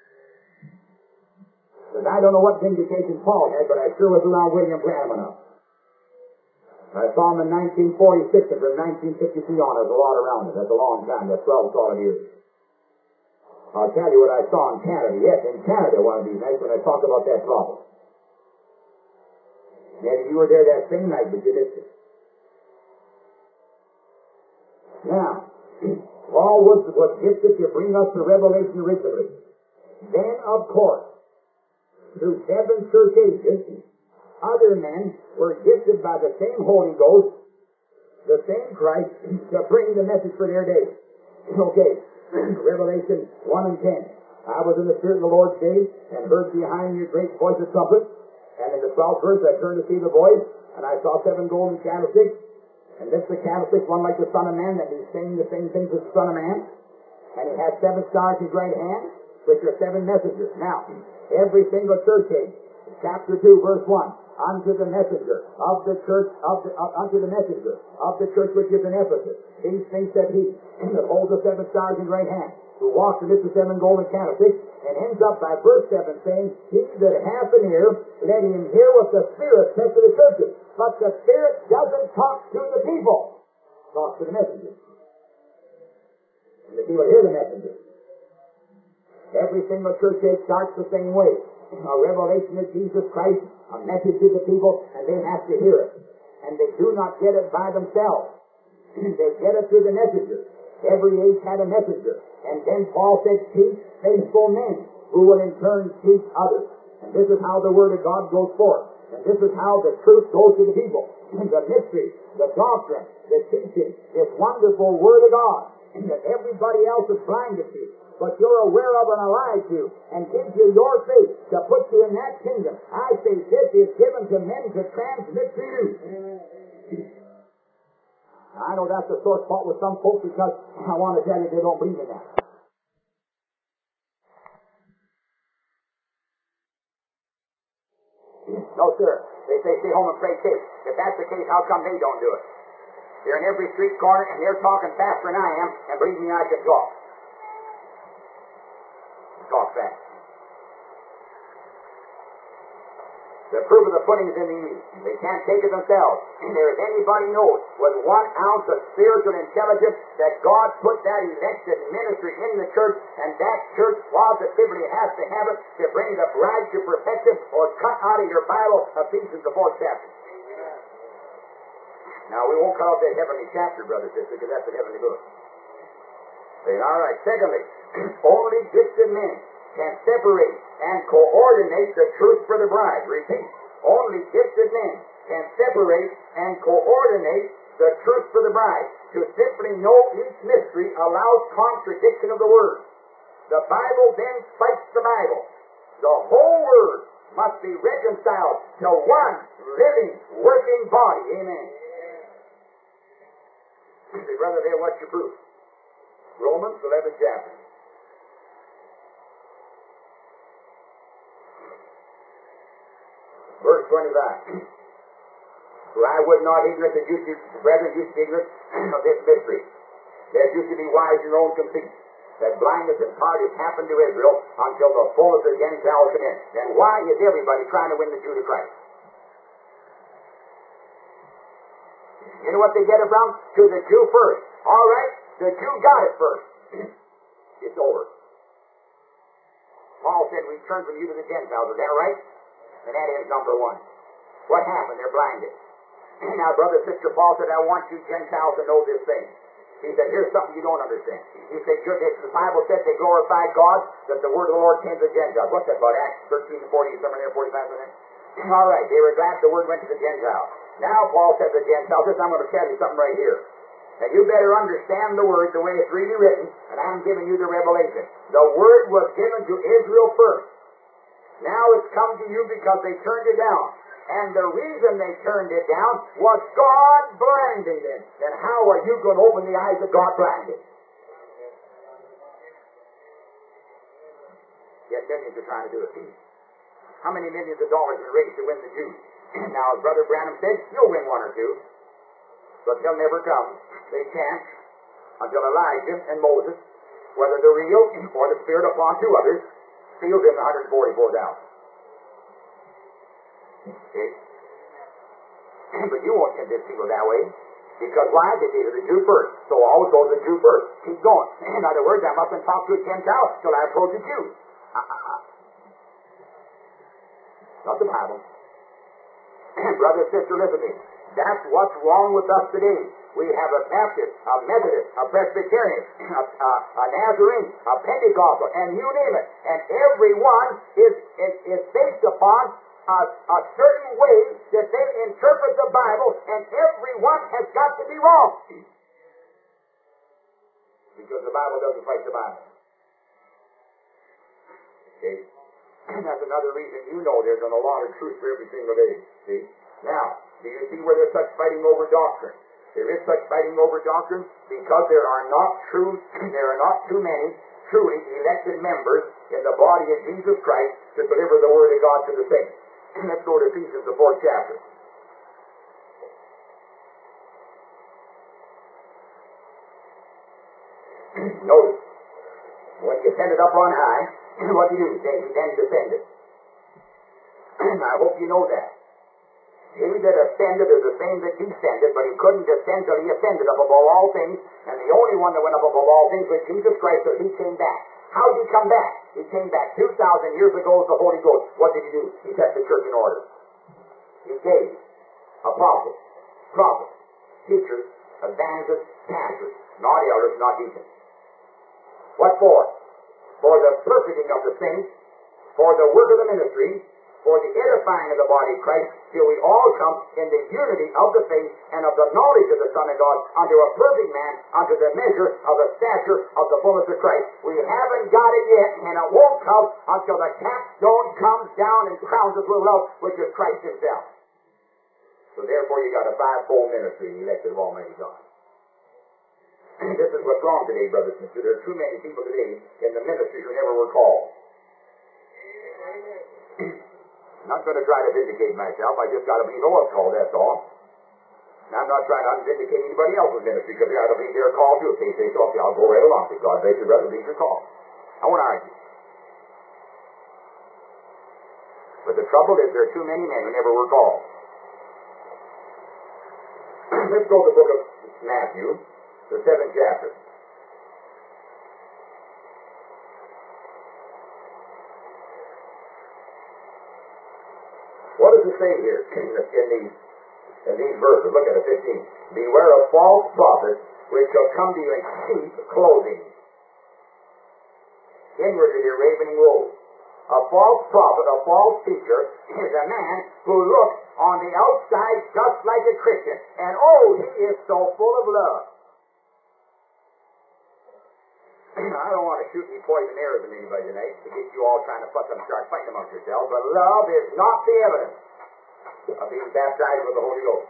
Because I don't know what vindication Paul had, but I sure was around William Branham enough. I saw him in 1946, and from 1953 on, there's a lot around him. That's a long time. That's 12 solid years. I'll tell you what I saw in Canada. Yes, in Canada one of these nights when I talk about that prophet. Maybe you were there that same night, but you missed it. Now, Paul was gifted to bring us to revelation originally. Then, of course, through 7 church ages, other men were gifted by the same Holy Ghost, the same Christ, to bring the message for their day. Okay. Revelation 1 and 10. I was in the Spirit in the Lord's day, and heard behind me a great voice of trumpet. And in the 12th verse I turned to see the voice, and I saw 7 golden candlesticks. And this the candlestick, one like the Son of Man, that he's saying the same things as the Son of Man. And he has 7 stars in his right hand, which are 7 messengers. Now, every single church age, chapter 2, verse 1, unto the messenger of the church unto the messenger of the church which is in Ephesus, these things said he that holds the 7 stars in his right hand, who walks amidst the 7 golden candlesticks, and ends up by verse 7 saying, he that hath an ear, let him hear what the Spirit says to the churches. But the Spirit doesn't talk to the people. It talks to the messenger. And the people hear the messenger. Every single church age starts the same way. A revelation of Jesus Christ, a message to the people, and they have to hear it. And they do not get it by themselves. They get it through the messenger. Every age had a messenger. And then Paul said, teach faithful men who will in turn teach others. And this is how the Word of God goes forth. And this is how the truth goes to the people. The mystery, the doctrine, the teaching, this wonderful Word of God that everybody else is blinded to, but you're aware of and alive to, and gives you your faith to put you in that kingdom. I say this is given to men to transmit to you. I know that's a sore spot with some folks because I want to tell you they don't believe in that. No, sir. They say stay home and play cake. If that's the case, how come they don't do it? They're in every street corner and they're talking faster than I am, and believe me, I can talk. Talk fast. The proof of the pudding is in the eating. They can't take it themselves. There is anybody knows with 1 ounce of spiritual intelligence that God put that elected ministry in the church, and that church positively has to have it to bring the bride to perfection, or cut out of your Bible Ephesians the 4th chapter. Now, we won't cut off that heavenly chapter, brother, sister, because that's the heavenly book. All right. Secondly, only gifted men can separate and coordinate the truth for the bride. Repeat, only gifted men can separate and coordinate the truth for the bride. To simply know each mystery allows contradiction of the Word. The Bible then fights the Bible. The whole Word must be reconciled to one living, working body. Amen. Say, brother, there, what's your proof? Romans 11th chapter. Verse 25. For I would not ignorant that you, brethren, you should be ignorant of this mystery, that you should be wise in your own conceit, that blindness in part has happened to Israel until the fullness of the Gentiles come in. Then why is everybody trying to win the Jew to Christ? You know what they get it from? To the Jew first. All right, the Jew got it first. It's over. Paul said we turn from you to the Gentiles. Is that right? And that is number 1. What happened? They're blinded. Now, brother, sister, Paul said, I want you Gentiles to know this thing. He said, here's something you don't understand. He said, the Bible said they glorified God, that the word of the Lord came to the Gentiles. What's that about? Acts 13 and 40, somewhere there, 45 something? All right, they were glad the word went to the Gentiles. Now Paul said to the Gentiles, listen, I'm going to tell you something right here. And you better understand the word the way it's really written, and I'm giving you the revelation. The word was given to Israel first. Now it's come to you because they turned it down. And the reason they turned it down was God blinding them. Then how are you going to open the eyes of God blinded? Yet millions are trying to do it. How many millions of dollars have been raised to win the Jews? Now, as Brother Branham said, you'll win 1 or 2. But they'll never come. They can't until Elijah and Moses, whether the real or the Spirit upon 2 others, seals in the 144,000. Okay? But you won't get this sealed that way. Because why? They say to the Jew first. So always go to the Jew first. Keep going. In other words, I mustn't talk to a Gentile till I approach a Jew. Not the Bible. Brother, sister, listen to me. That's what's wrong with us today. We have a Baptist, a Methodist, a Presbyterian, a Nazarene, a Pentecostal, and you name it. And every one is based upon a certain way that they interpret the Bible, and every one has got to be wrong. Because the Bible doesn't fight the Bible. Okay? That's another reason you know there's an allotted truth for every single day. See? Now, do you see where there's such fighting over doctrine? There is such fighting over doctrine because there are not too many truly elected members in the body of Jesus Christ to deliver the Word of God to the saints. Let's go to Ephesians, the 4th chapter. Notice, when he ascended up on high, what did he do? He then descended. I hope you know that. He that ascended is the same that descended, but he couldn't descend till he ascended up above all things, and the only one that went up above all things was Jesus Christ, so he came back. How did he come back? He came back 2,000 years ago as the Holy Ghost. What did he do? He set the church in order. He gave apostles, prophets, teachers, evangelists, pastors, not elders, not deacons. What for? For the perfecting of the saints, for the work of the ministry, for the edifying of the body of Christ, till we all come in the unity of the faith and of the knowledge of the Son of God, unto a perfect man, unto the measure of the stature of the fullness of Christ. We haven't got it yet, and it won't come until the capstone comes down and crowns us with love, which is Christ himself. So therefore you got a fivefold ministry in the elected of Almighty God. This is what's wrong today, brothers and sisters. There are too many people today in the ministry who never were called. I'm not going to try to vindicate myself. I just got to believe I was called, that's all. And I'm not trying to vindicate anybody else's ministry, because I got to believe they're called too. If they say so, I'll go right along. Say, God bless you, brother, believe you're called. I won't argue. But the trouble is there are too many men who never were called. Let's go to the book of Matthew, the 7th chapter. What does it say here in these verses? Look at it, 15. Beware of false prophets, which shall come to you in sheep clothing, inwardly they're ravening wolves. A false prophet, a false teacher, is a man who looks on the outside just like a Christian. And oh, he is so full of love. I don't want to shoot any poison arrows at anybody tonight to get you all trying to fuss and start fighting amongst yourselves, but love is not the evidence of being baptized with the Holy Ghost.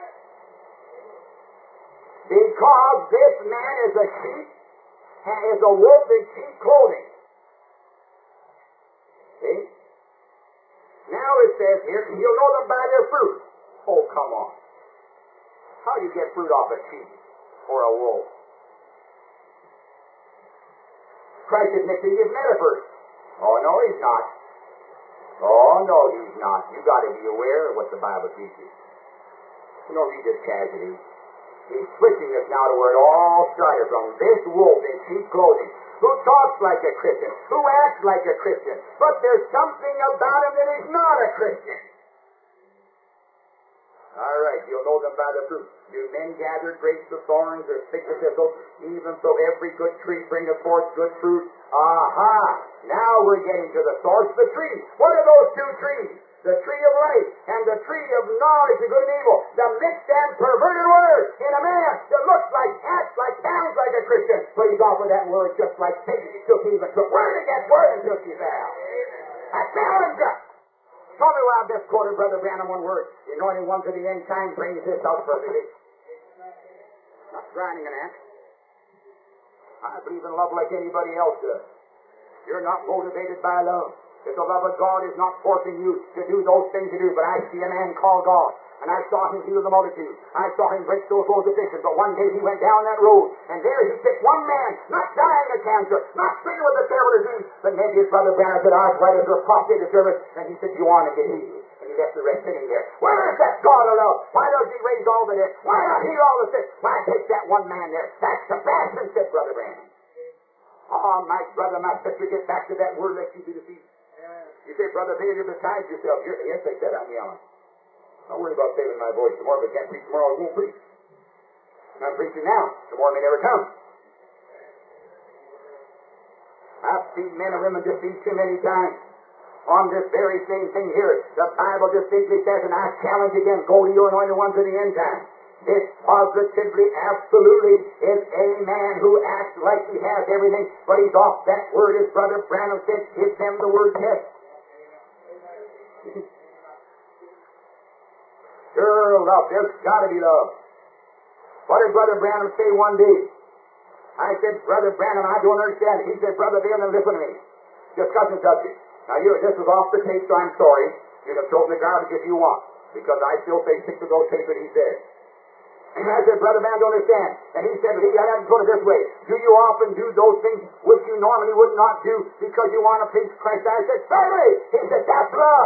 Because this man is a sheep and is a wolf in sheep clothing. See? Now it says here, you'll know them by their fruit. Oh, come on. How do you get fruit off a sheep or a wolf? Christ is mixing his metaphors. Oh, no, he's not. Oh, no, he's not. You got to be aware of what the Bible teaches. You don't read this casually. He's switching this now to where it all started from. This wolf in sheep clothing, who talks like a Christian, who acts like a Christian, but there's something about him that is not a Christian. All right, you'll know them by the fruit. Do men gather grapes of thorns or figs of thistles? Even so every good tree bringeth forth good fruit. Aha! Now we're getting to the source of the tree. What are those two trees? The tree of life and the tree of knowledge of good and evil. The mixed and perverted word in a man that looks like, acts like, sounds like a Christian, but he's off with that word just like Satan took Eve and took word against word and took you down. I challenge you. Tell me why I've just quoted Brother Branham one word. The anointed one to the end time brings this out perfectly. Not grinding an axe. I believe in love like anybody else does. You're not motivated by love. If the love of God is not forcing you to do those things you do, but I see a man called God, and I saw him heal the multitude. I saw him break those loads of fishes, but one day he went down that road, and there he picked one man, not dying of cancer, not stricken with a terrible disease, but maybe his brother Branham said, arthritis or prostate disturbance, and he said, go on and get healed. And he left the rest sitting there. Where is that God of love? Why does he raise all the dead? Why not heal all the sick? Why take that one man there? That's Sebastian, said Brother Branham. Oh, my brother, my sister, get back to that word, lest you be deceived. You say, Brother Bailey, besides yourself, yes, I said I'm yelling. Don't worry about saving my voice tomorrow. If I can't preach tomorrow, I won't preach. I'm preaching now. Tomorrow may never come. I've seen men and women deceived too many times on this very same thing here. The Bible distinctly says, and I challenge again, go to your anointed ones at the end time. This positively, absolutely is a man who acts like he has everything, but he's off that word, as Brother Branham said, give them the word test. Sure, love. There's got to be love. What did Brother Branham say one day? I said, Brother Branham, I don't understand it. He said, Brother Dale, now listen to me. Discussion subject. Now, this is off the tape, so I'm sorry. You can throw it in the garbage if you want, because I still say stick to those tapes that he said. And I said, Brother Branham, don't understand. And he said, Lee, I have to put it this way. Do you often do those things which you normally would not do because you want to please Christ? I said, certainly. He said, that's love.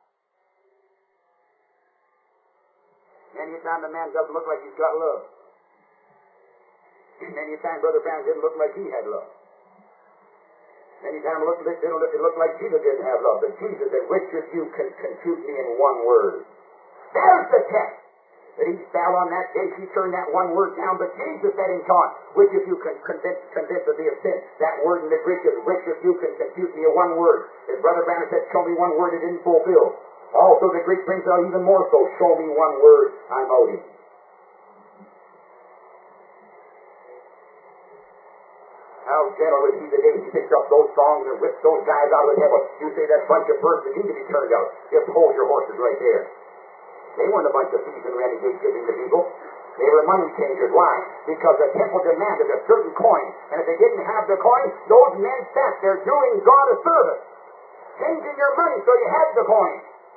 Many a time a man doesn't look like he's got love. Many a time Brother Branham didn't look like he had love. Many times it looked like Jesus didn't have love. But Jesus said, which of you can confute me in one word? There's the text. That he fell on that day, he turned that one word down, but Jesus said in John, which of you can convince of thee of sin? That word in the Greek is, which of you can confute me in one word? His Brother Branham said, show me one word it didn't fulfill. Also the Greek brings out even more so, show me one word I'm out in. How gentle was he the day he picked up those songs and whipped those guys out of the temple. You say that bunch of birds that need to be turned out. Just hold your horses right there. They weren't a bunch of thieves and renegades giving to people. They were money changers. Why? Because the temple demanded a certain coin. And if they didn't have the coin, those men sat there doing God a service. Changing your money so you had the coin.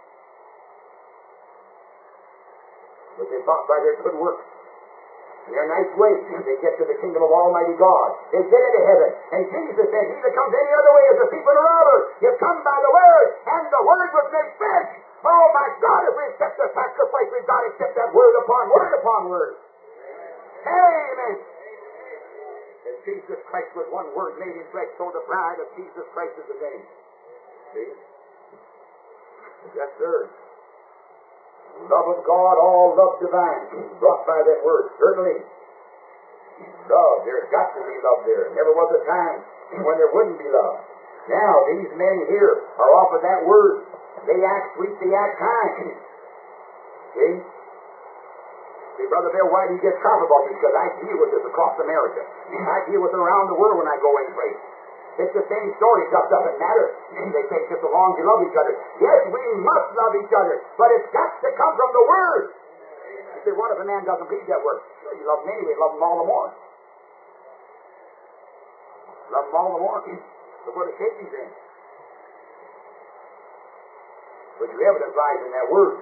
But they thought by their good works and their nice ways, they get to the kingdom of Almighty God. They get into heaven. And Jesus said, he that comes any other way is a thief and a robber. You come by the Word, and the Word was made flesh. Oh my God, if we accept the sacrifice, we've got to accept that word upon word upon word. Amen. If Jesus Christ was one word made in flesh, so the bride of Jesus Christ is the same. See? Yes, sir. Love of God, all love divine, brought by that word. Certainly. Love, there's got to be love there. Never was a time when there wouldn't be love. Now, these men here are off of that word. They act sweet, they act kind. See? See, Brother Bill, why do you get sharp about this? Because I deal with this across America. I deal with it around the world when I go any place. It's the same story. It just doesn't matter. They say just so long as you love each other. Yes, we must love each other, but it's got to come from the Word. You say, what if a man doesn't believe that Word? Sure, you love him anyway. Love him all the more. Love him all the more. Look what the shape he's in. But your evidence lies in that Word.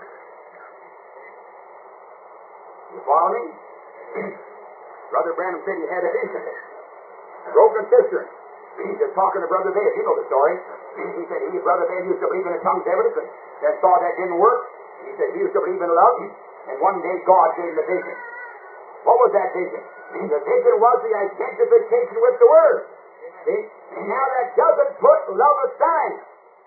You follow me? Brother Branham said he had a vision. Broken cistern. He's talking to Brother Babe. You know the story. He said Brother Babe used to believe in the tongues evidence and then saw that didn't work. He said he used to believe in love. And one day God gave him a vision. What was that vision? The vision was the identification with the Word. See? Now that doesn't put love aside.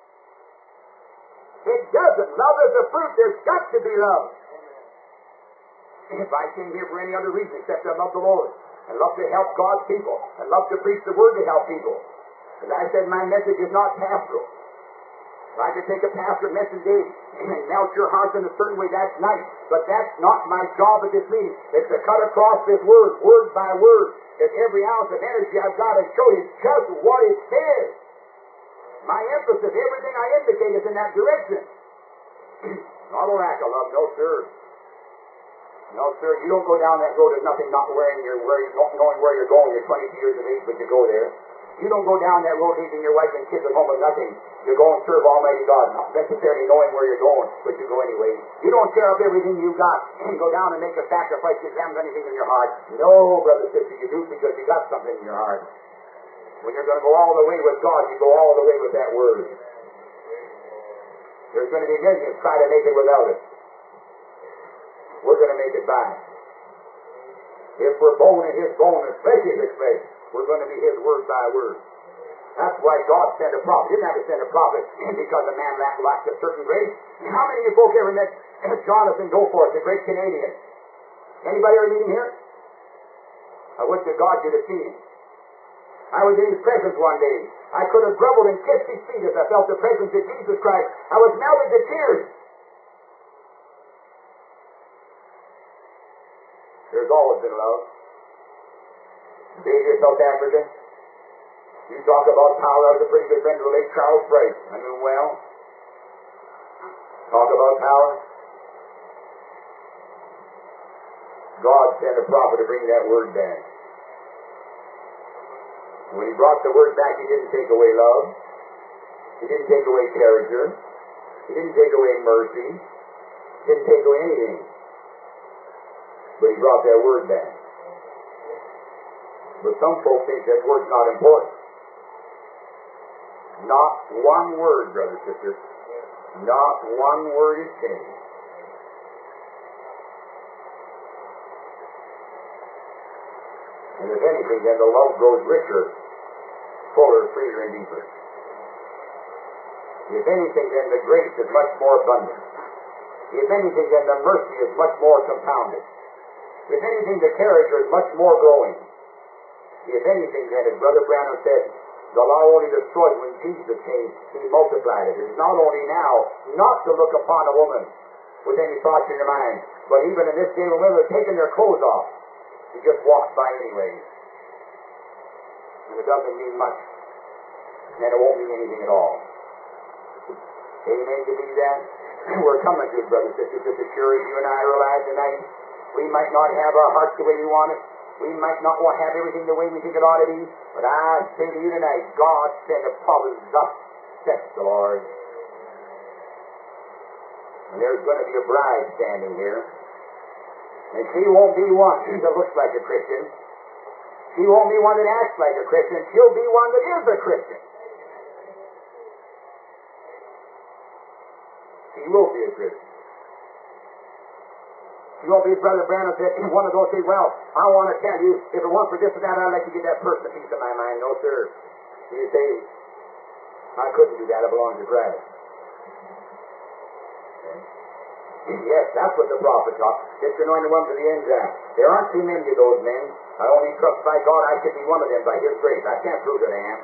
It doesn't. Love is a fruit. There's got to be love. If I came here for any other reason except I love the Lord and love to help God's people and love to preach the Word to help people. As I said, my message is not pastoral. If I could take a pastor message today and melt your hearts in a certain way, that's nice. But that's not my job at this meeting. It's to cut across this Word, word by word. It's every ounce of energy I've got to show you just what it says. My emphasis, everything I indicate is in that direction. Not a lack of love, no sir. No sir, you don't go down that road of nothing not knowing where you're going. You're 22 years of age, but you go there. You don't go down that road leaving your wife and kids at home with nothing. You go and serve Almighty God, not necessarily knowing where you're going, but you go anyway. You don't tear up everything you got and go down and make a sacrifice because you haven't got anything in your heart. No, brother, sister, you do because you got something in your heart. When you're going to go all the way with God, you go all the way with that Word. There's going to be millions try to make it without it. We're going to make it by. If we're bone in His bone and flesh in His flesh, we're going to be His word by word. That's why God sent a prophet. He didn't have to send a prophet because a man lacked a certain grace. How many of you folk ever met Jonathan Goforth, the great Canadian? Anybody ever meet him here? I would to God you'd have seen him. I was in his presence one day. I could have groveled and kissed his feet as I felt the presence of Jesus Christ. I was melted to tears. There's always been love. Stay here, South Africa. You talk about power. I was a pretty good friend of the late Charles Price. I knew him well. Talk about power. God sent a prophet to bring that word back. And when he brought the word back, he didn't take away love. He didn't take away character. He didn't take away mercy. He didn't take away anything. But he brought that word back. But some folks think that word's not important. Not one word, brother, sister. Not one word is changed. And if anything, then the love grows richer, fuller, sweeter, and deeper. If anything, then the grace is much more abundant. If anything, then the mercy is much more compounded. If anything, the character is much more growing. If anything, then, as Brother Branham said, the law only destroyed when Jesus came. He multiplied it. It is not only now not to look upon a woman with any thoughts in your mind, but even in this day when women have taken their clothes off, he just walks by anyway. And it doesn't mean much. And it won't mean anything at all. Amen. You believe that? We're coming to it, brothers and sisters, just as sure as you and I are alive tonight. We might not have our hearts the way we want it. We might not want to have everything the way we think it ought to be. But I say to you tonight, God sent a prophet, thus saith the Lord. And there's going to be a bride standing here. And she won't be one that looks like a Christian. She won't be one that acts like a Christian. She'll be one that is a Christian. She will be a Christian. She won't be, as Brother Branham said, one of those say, well, I want to tell you, if it weren't for this or that, I'd like to give that person a piece of my mind. No, sir. You say, I couldn't do that. I belong to Christ. Yes, that's what the prophet taught. Get your anointed ones to the end time. There aren't too many of those men. I only trust by God I should be one of them by His grace. I can't prove that I am.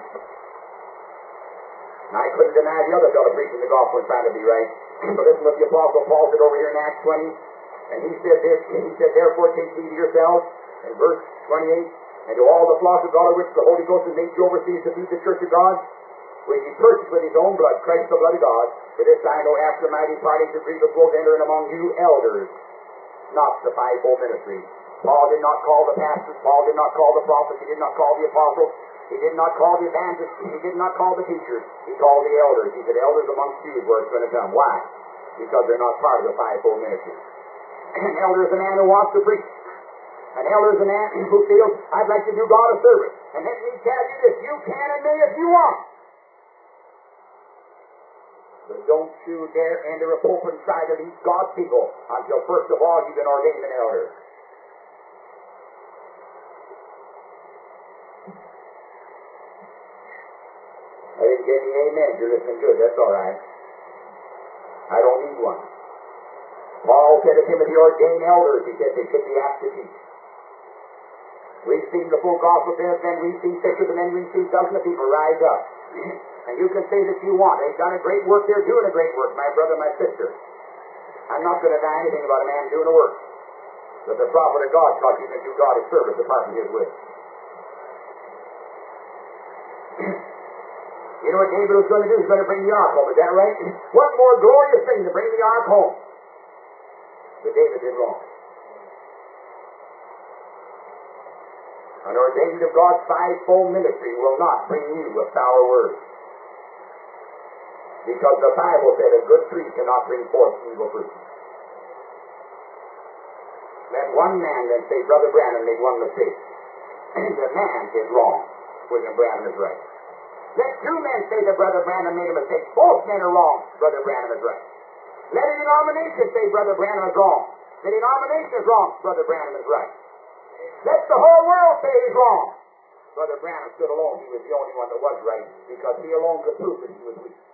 And I couldn't deny the other fellow preaching the gospel and trying to be right. But listen what the Apostle Paul said over here in Acts 20. And he said this, he said, therefore take heed to yourselves, in verse 28, and to all the flock of God of which the Holy Ghost has made you overseers to feed the church of God, which he purchased with his own blood, Christ the blood of God. For this I know after my departing to grievous woes enter in among you elders, not the fivefold ministry. Paul did not call the pastors, Paul did not call the prophets, he did not call the apostles, he did not call the evangelists, he did not call the teachers, he called the elders. He said, elders amongst you is where it's going to come. Why? Because they're not part of the fivefold ministry. An elder is a man who wants to preach. An elder is a man who feels, I'd like to do God a service. And let me tell you this, you can and may if you want. But don't you dare enter a pulpit and try to lead God's people until first of all you've been ordained an elder. I didn't get any amens. You're listening good. That's all right. I don't need one. Paul said to Timothy, ordain elders. He said they should be apt to teach. We've seen the full gospel sinners, then we've seen fishers, and then we've seen dozens of people rise up. And you can say that you want. They've done a great work. They're doing a great work, my brother, my sister. I'm not going to deny anything about a man doing a work. But the prophet of God taught you can do God a service apart from His will. You know what David was going to do? He's going to bring the ark home. Is that right? What more glorious thing to bring the ark home? But David did wrong. An ordained of God's fivefold ministry will not bring you a sour word. Because the Bible said a good tree cannot bring forth evil fruit. Let one man then say, Brother Branham made one mistake. The man is wrong. William Branham is right. Let two men say that Brother Branham made a mistake. Both men are wrong. Brother Branham is right. Let a denomination say Brother Branham is wrong. The denomination is wrong. Brother Branham is right. Let the whole world say he's wrong. Brother Branham stood alone. He was the only one that was right because he alone could prove that he was weak.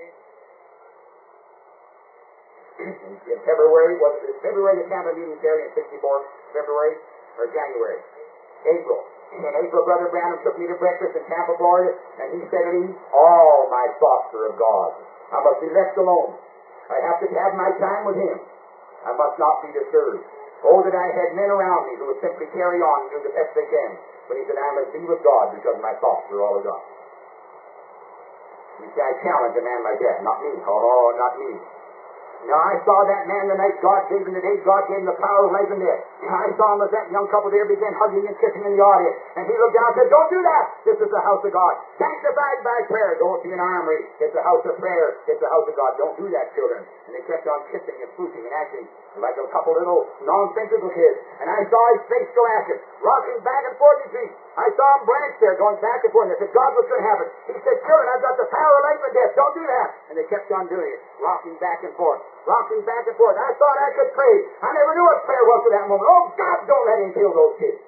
In February, was it February the Tampa meeting, Terry, in 64? February or January? April. In April, Brother Branham took me to breakfast in Tampa, Florida, and he said to me, all my thoughts are of God. I must be left alone. I have to have my time with Him. I must not be disturbed. Oh, that I had men around me who would simply carry on and do the best they can. But he said, I must be with God because my thoughts are all of God. You see, I challenge a man like that. Not me. Oh, not me.
Now, I saw that man the night God gave him, the day God gave him the power of life and death. I saw him as that young couple there began hugging and kissing in the audience. And he looked down and said, don't do that. This is the house of God. Sanctified by prayer. Don't be an armory. It's a house of prayer. It's the house of God. Don't do that, children. And they kept on kissing and flirting and acting like a couple little nonsensical kids. And I saw his face go active, rocking back and forth, you see. I saw him branch there, going back and forth. And I said, God, what's going to happen? He said, children, I've got the power of life and death. Don't do that. And they kept on doing it, rocking back and forth. Rocking back and forth. I thought I could pray. I never knew what prayer was for that moment. Oh, God, don't let him kill those kids.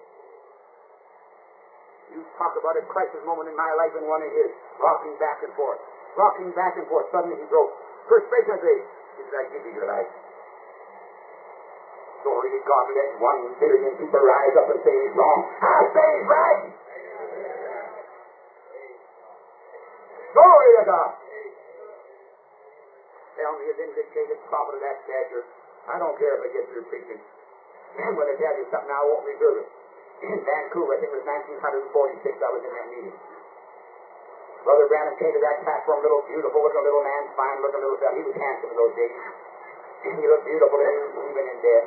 You talk about a crisis moment in my life and one in his. Rocking back and forth. Rocking back and forth. Suddenly he broke. Perspiration of faith. He said, I give you your life. Glory to God, let 1 billion people rise up and say he's wrong. I say he's right. Glory to God. Tell me a vindicated prophet of that stature. I don't care if I get through preaching. I'm going to tell you something now, I won't reserve it. In Vancouver, I think it was 1946, I was in that meeting. Brother Branham came to that platform, little beautiful looking little man, fine looking little fellow. He was handsome in those days. He looked beautiful even in death.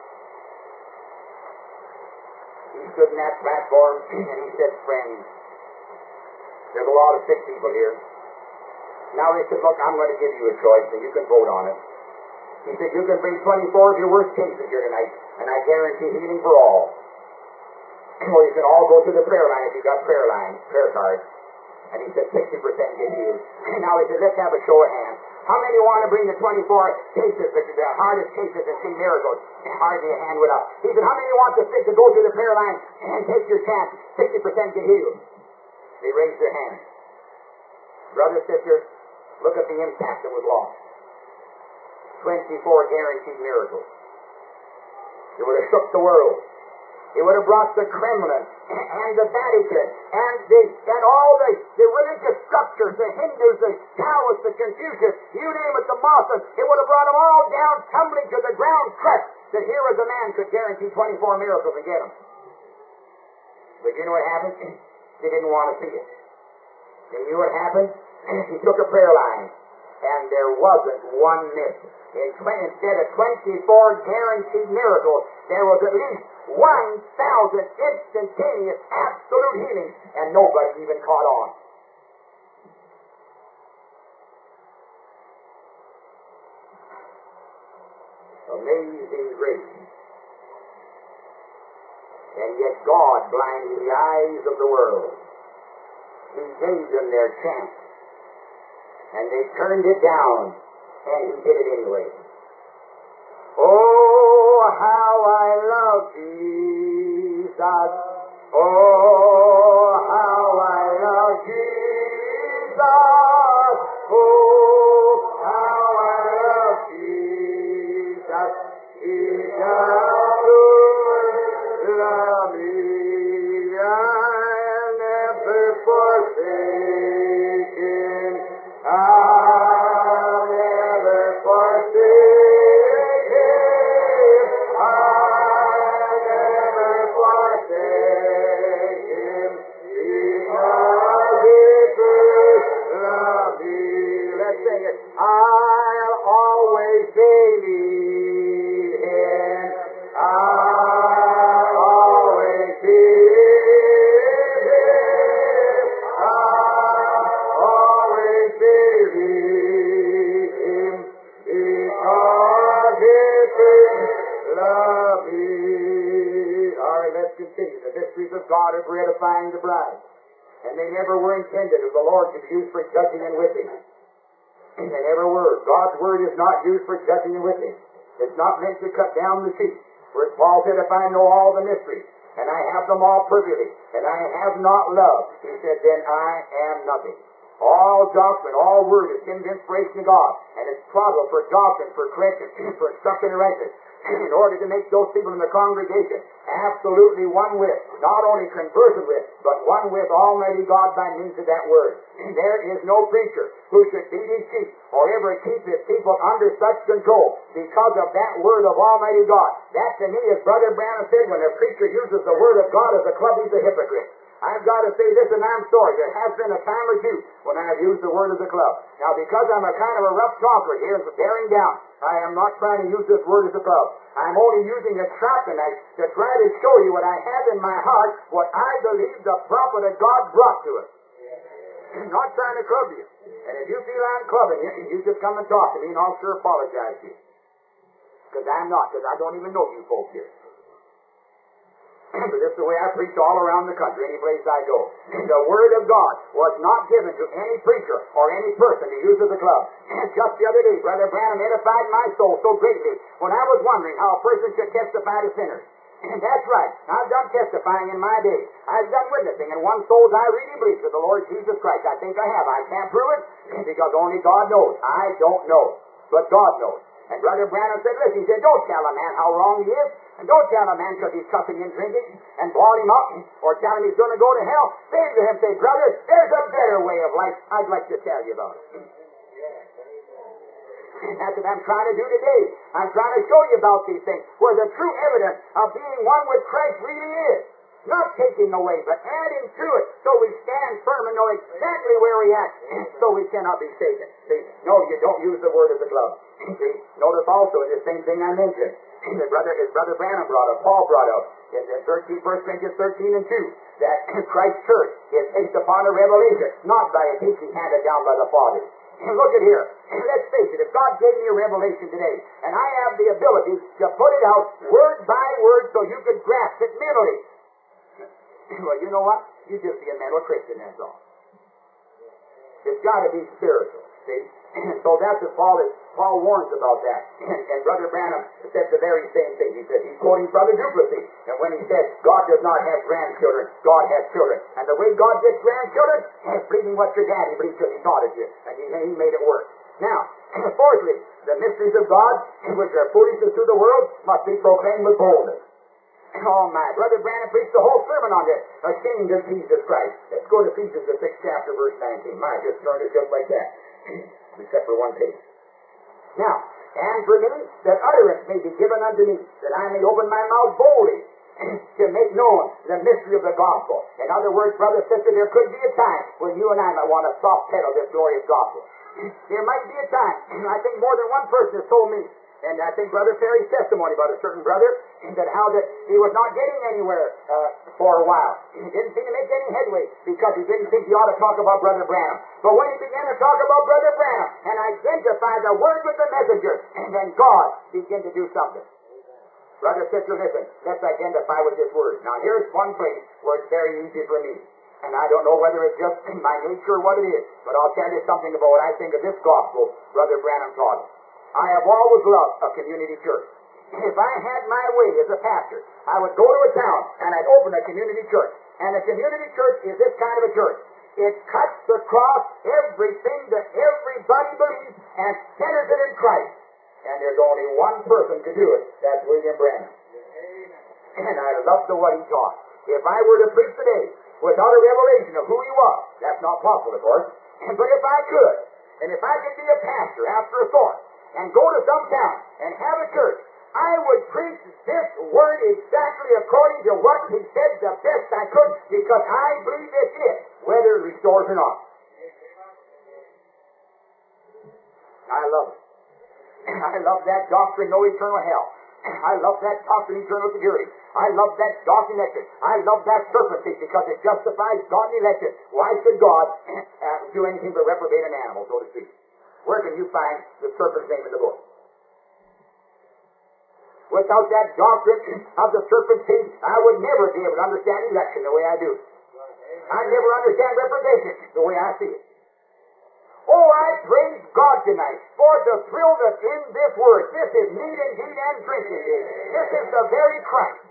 He stood in that platform and he said, friends, there's a lot of sick people here. Now he said, look, I'm going to give you a choice and you can vote on it. He said, you can bring 24 of your worst cases here tonight and I guarantee healing for all. Or you can all go to the prayer line if you've got prayer cards. And he said 60% get healed. Now he said, let's have a show of hands. How many want to bring the 24 cases, the hardest cases, and see miracles? Hardly a hand went up. He said, how many want the sick to go to the prayer line and take your chance? 60% get healed. They raised their hands. Brother, sister, look at the impact that was lost. 24 guaranteed miracles. It would have shook the world. It would have brought the Kremlin and the Vatican and all the religious structures, the Hindus, the Taoists, the Confucius, you name it, the Muslims. It would have brought them all down, tumbling to the ground, crushed. That here was a man could guarantee 24 miracles and get them. But you know what happened? They didn't want to see it. And you know what happened? He took a prayer line, and there wasn't one missed. Instead of 24 guaranteed miracles, there was at least 1,000 instantaneous absolute healings, and nobody even caught on. Amazing grace. And yet God blinded the eyes of the world. He gave them their chance, and they turned it down, and He did it anyway. Oh, how I love Jesus. Oh, how I love Jesus. Oh, how I love Jesus. He does love me. I'll never forsake Him. I'll never forsake Him. I'll never forsake Him, because He first loved me. Let's sing it. I'll always believe Him. I'll always believe Him. I'll always believe Him, because He first loved me. All right, let's continue. The mysteries of God are for edifying the bride, and they never were intended of the Lord to be used for judging and whipping. They never were. God's word is not used for judging and whipping. It's not meant to cut down the sheep. For as Paul said, if I know all the mysteries, and I have them all perfectly, and I have not love, he said, then I am nothing. All doctrine, all word is given inspiration of God, and it's profitable for doctrine, for correction, for instruction in righteousness, in order to make those people in the congregation absolutely one with, not only conversant with, but one with Almighty God by means of that word. There is no preacher who should beat his sheep or ever keep his people under such control because of that word of Almighty God. That to me, as Brother Branham said, when a preacher uses the word of God as a club, he's a hypocrite. I've got to say this, and I'm sorry. There has been a time or two when I've used the word as a club. Now, because I'm a kind of a rough talker here, bearing down, I am not trying to use this word as a club. I'm only using it sharp tonight to try to show you what I have in my heart, what I believe the prophet of God brought to us. I'm not trying to club you. And if you feel I'm clubbing you, you just come and talk to me, and I'll sure apologize to you. Because I'm not, because I don't even know you folks here. But this is the way I preach all around the country, any place I go. The Word of God was not given to any preacher or any person to use as a club. Just the other day, Brother Branham edified my soul so greatly when I was wondering how a person should testify to sinners. That's right. I've done testifying in my day. I've done witnessing and won souls I really believe to the Lord Jesus Christ. I think I have. I can't prove it because only God knows. I don't know. But God knows. And Brother Branham said, listen, he said, don't tell a man how wrong he is. And don't tell a man because he's cussing and drinking and ball him up or tell him he's going to go to hell. Say to him, say, brother, there's a better way of life I'd like to tell you about it. That's what I'm trying to do today. I'm trying to show you about these things where the true evidence of being one with Christ really is. Not taking away, but adding to it so we stand firm and know exactly where we're at so we cannot be shaken. See, no, you don't use the word as a glove. See, notice also in the same thing I mentioned. His brother Branham brought up, Paul brought up in 1 Corinthians 13 and 2, that Christ's church is based upon a revelation, not by a teaching handed down by the fathers. And look at here. Let's face it, if God gave me a revelation today, and I have the ability to put it out word by word so you could grasp it mentally, well, you know what? You just be a mental Christian, that's all. It's got to be spiritual, see? And so that's what Paul warns about that. And Brother Branham said the very same thing. He said, he's quoting Brother Duplessis. And when he said, God does not have grandchildren, God has children. And the way God gets grandchildren is believing what your daddy believes because he taught it you. And he made it work. Now, fourthly, the mysteries of God, which are foolishness to the world, must be proclaimed with boldness. Oh my, Brother Branham preached the whole sermon on this, ashamed of Jesus Christ. Let's go to Ephesians, the 6th chapter, verse 19. My, just turned it just like that, except for one page. Now, and for me, that utterance may be given unto me, that I may open my mouth boldly to make known the mystery of the gospel. In other words, brother, sister, there could be a time when you and I might want to soft pedal this glorious gospel. There might be a time, I think more than one person has told me, and I think Brother Perry's testimony about a certain brother, that how that he was not getting anywhere for a while. He didn't seem to make any headway because he didn't think he ought to talk about Brother Branham. But when he began to talk about Brother Branham and identify the word with the messenger, and then God began to do something. Brother, sister, listen, let's identify with this word. Now here's one place where it's very easy for me. And I don't know whether it's just my nature or what it is, but I'll tell you something about what I think of this gospel Brother Branham taught us. I have always loved a community church. If I had my way as a pastor, I would go to a town and I'd open a community church. And a community church is this kind of a church. It cuts across everything that everybody believes and centers it in Christ. And there's only one person to do it. That's William Branham. And I loved what he taught. If I were to preach today without a revelation of who he was, that's not possible, of course. But if I could, and if I could be a pastor after a sort, and go to some town and have a church, I would preach this word exactly according to what he said the best I could, because I believe it's it, whether it restores or not. I love it. I love that doctrine, no eternal hell. I love that doctrine, eternal security. I love that doctrine, election. I love that serpent seed because it justifies God and election. Why should God do anything but reprobate an animal, so to speak? Where can you find the serpent's name in the book? Without that doctrine of the serpent's seed, I would never be able to understand election the way I do. I'd never understand reprobation the way I see it. Oh, I praise God tonight for the thrill that's in this word. This is meat indeed and drink indeed. This is the very Christ.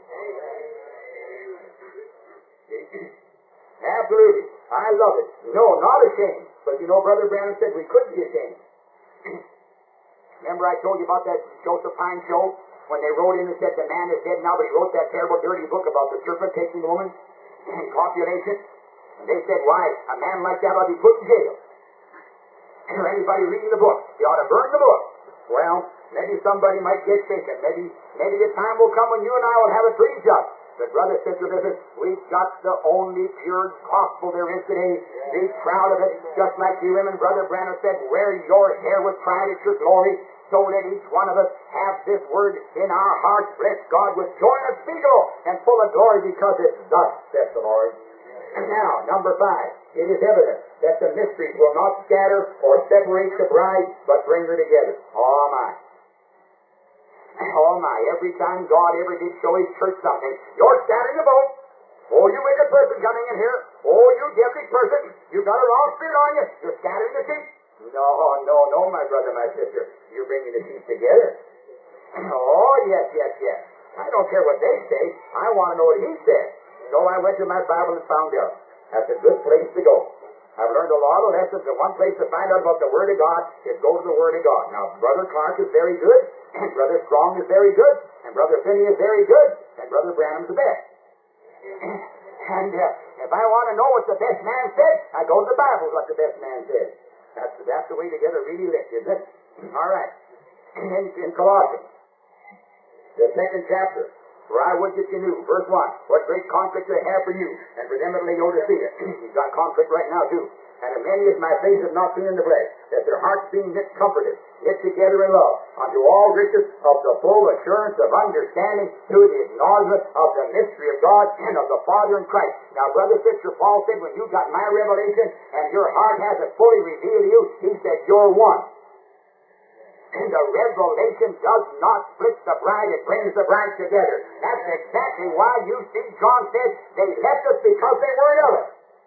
Absolutely. I love it. No, not ashamed. But you know, Brother Branham said we could be ashamed. Remember I told you about that Joseph Hines show? When they wrote in and said the man is dead now, but he wrote that terrible, dirty book about the serpent taking the woman and copulation. And they said, why, a man like that ought to be put in jail. Or anybody reading the book, they ought to burn the book. Well, maybe somebody might get shaken. Maybe a time will come when you and I will have it pretty just. But brother, sister, listen, we've got the only pure gospel there is today. Be proud of it. Just like you women, Brother Branham said, wear your hair with pride at your glory. So let each one of us have this word in our hearts. Bless God with joy unspeakable and full of glory, because it's thus saith the Lord. Now, number 5, it is evident that the mysteries will not scatter or separate the bride, but bring her together. Oh my. Oh my, every time God ever did show His church something, you're scattering the boat. Oh, you wicked person coming in here. Oh, you devilish person, you've got a wrong spirit on you. You're scattering the sheep. No, my brother, my sister. You're bringing the sheep together. Oh, yes. I don't care what they say. I want to know what He said. So I went to my Bible and found out. That's a good place to go. I've learned a lot of lessons, and one place to find out about the Word of God is go to the Word of God. Now, Brother Clark is very good, and Brother Strong is very good, and Brother Finney is very good, and Brother Branham's the best. And if I want to know what the best man said, I go to the Bible, what the best man said. That's the way to get a really lick, isn't it? All right. In Colossians, the 2nd chapter, for I would that you knew, verse 1, what great conflict I have for you, and for them at Laodicea. He's got conflict right now, too. And of many as my face have not seen in the flesh, that their hearts being knit comforted, knit together in love, unto all riches of the full assurance of understanding, through the acknowledgement of the mystery of God and of the Father in Christ. Now, brother, sister, Paul said, when you got my revelation and your heart has it fully revealed to you, he said, you're one. And the revelation does not split the bride, it brings the bride together. That's exactly why you see John said, they left us because they weren't of us.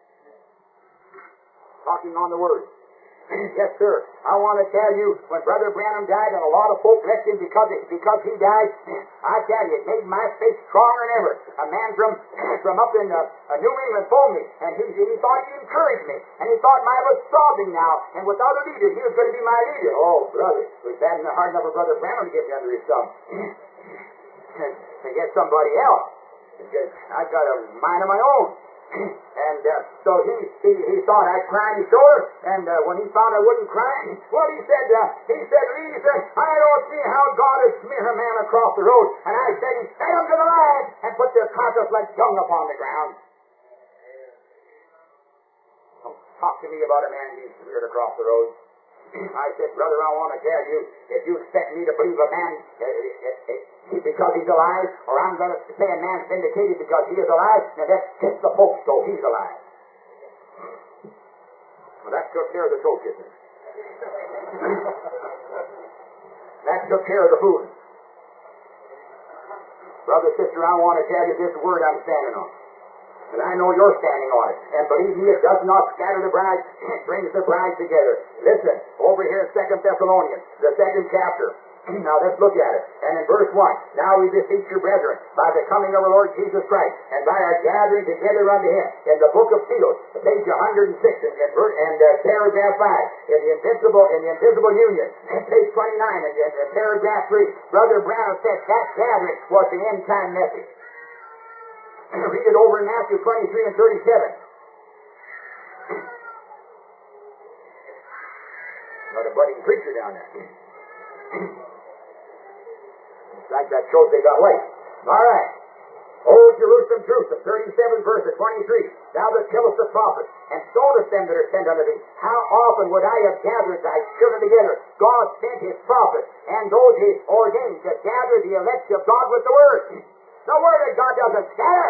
Talking on the Word. Yes, sir. I want to tell you, when Brother Branham died, and a lot of folk left him because he died, I tell you, it made my faith stronger than ever. A man from up in New England phoned me, and he thought he'd encourage me, and he thought I was sobbing now, and without a leader, he was going to be my leader. Oh, brother, it was bad in the heart of Brother Branham to get me under his thumb. To get somebody else. Because I've got a mind of my own. And so he thought I'd cry on his shoulder, and when he found I wouldn't cry, well, he said, Lee, I don't see how God has smeared a man across the road. And I said, he fed them to the lions and put their carcass like dung upon the ground. Don't talk to me about a man being smeared across the road. I said, brother, I want to tell you, if you expect me to believe a man because he's alive, or I'm going to say a man's vindicated because he is alive, now let's kiss the Pope's toe, he's alive. Well, that took care of the toe kissing. That took care of the food. Brother, sister, I want to tell you this word I'm standing on. And I know you're standing on it. And believe me, it does not scatter the bride, it brings the bride together. Listen, over here in 2 Thessalonians, the 2nd chapter. Now let's look at it. And in verse 1, now we beseech you, brethren, by the coming of our Lord Jesus Christ, and by our gathering together unto Him, in the book of Seals, page 106, and paragraph 5, in the invisible union, and page 29, and paragraph 3, Brother Branham said that gathering was the end time message. Read it over in Matthew 23 and 37. Got a budding preacher down there. Like that shows they got light. All right. Oh, Jerusalem, Jerusalem, 37 verse 23. Thou that killest the prophets, and stonest them that are sent unto thee, how often would I have gathered thy children together? God sent His prophets, and those He ordained to gather the elect of God with the Word. The Word of God doesn't scatter.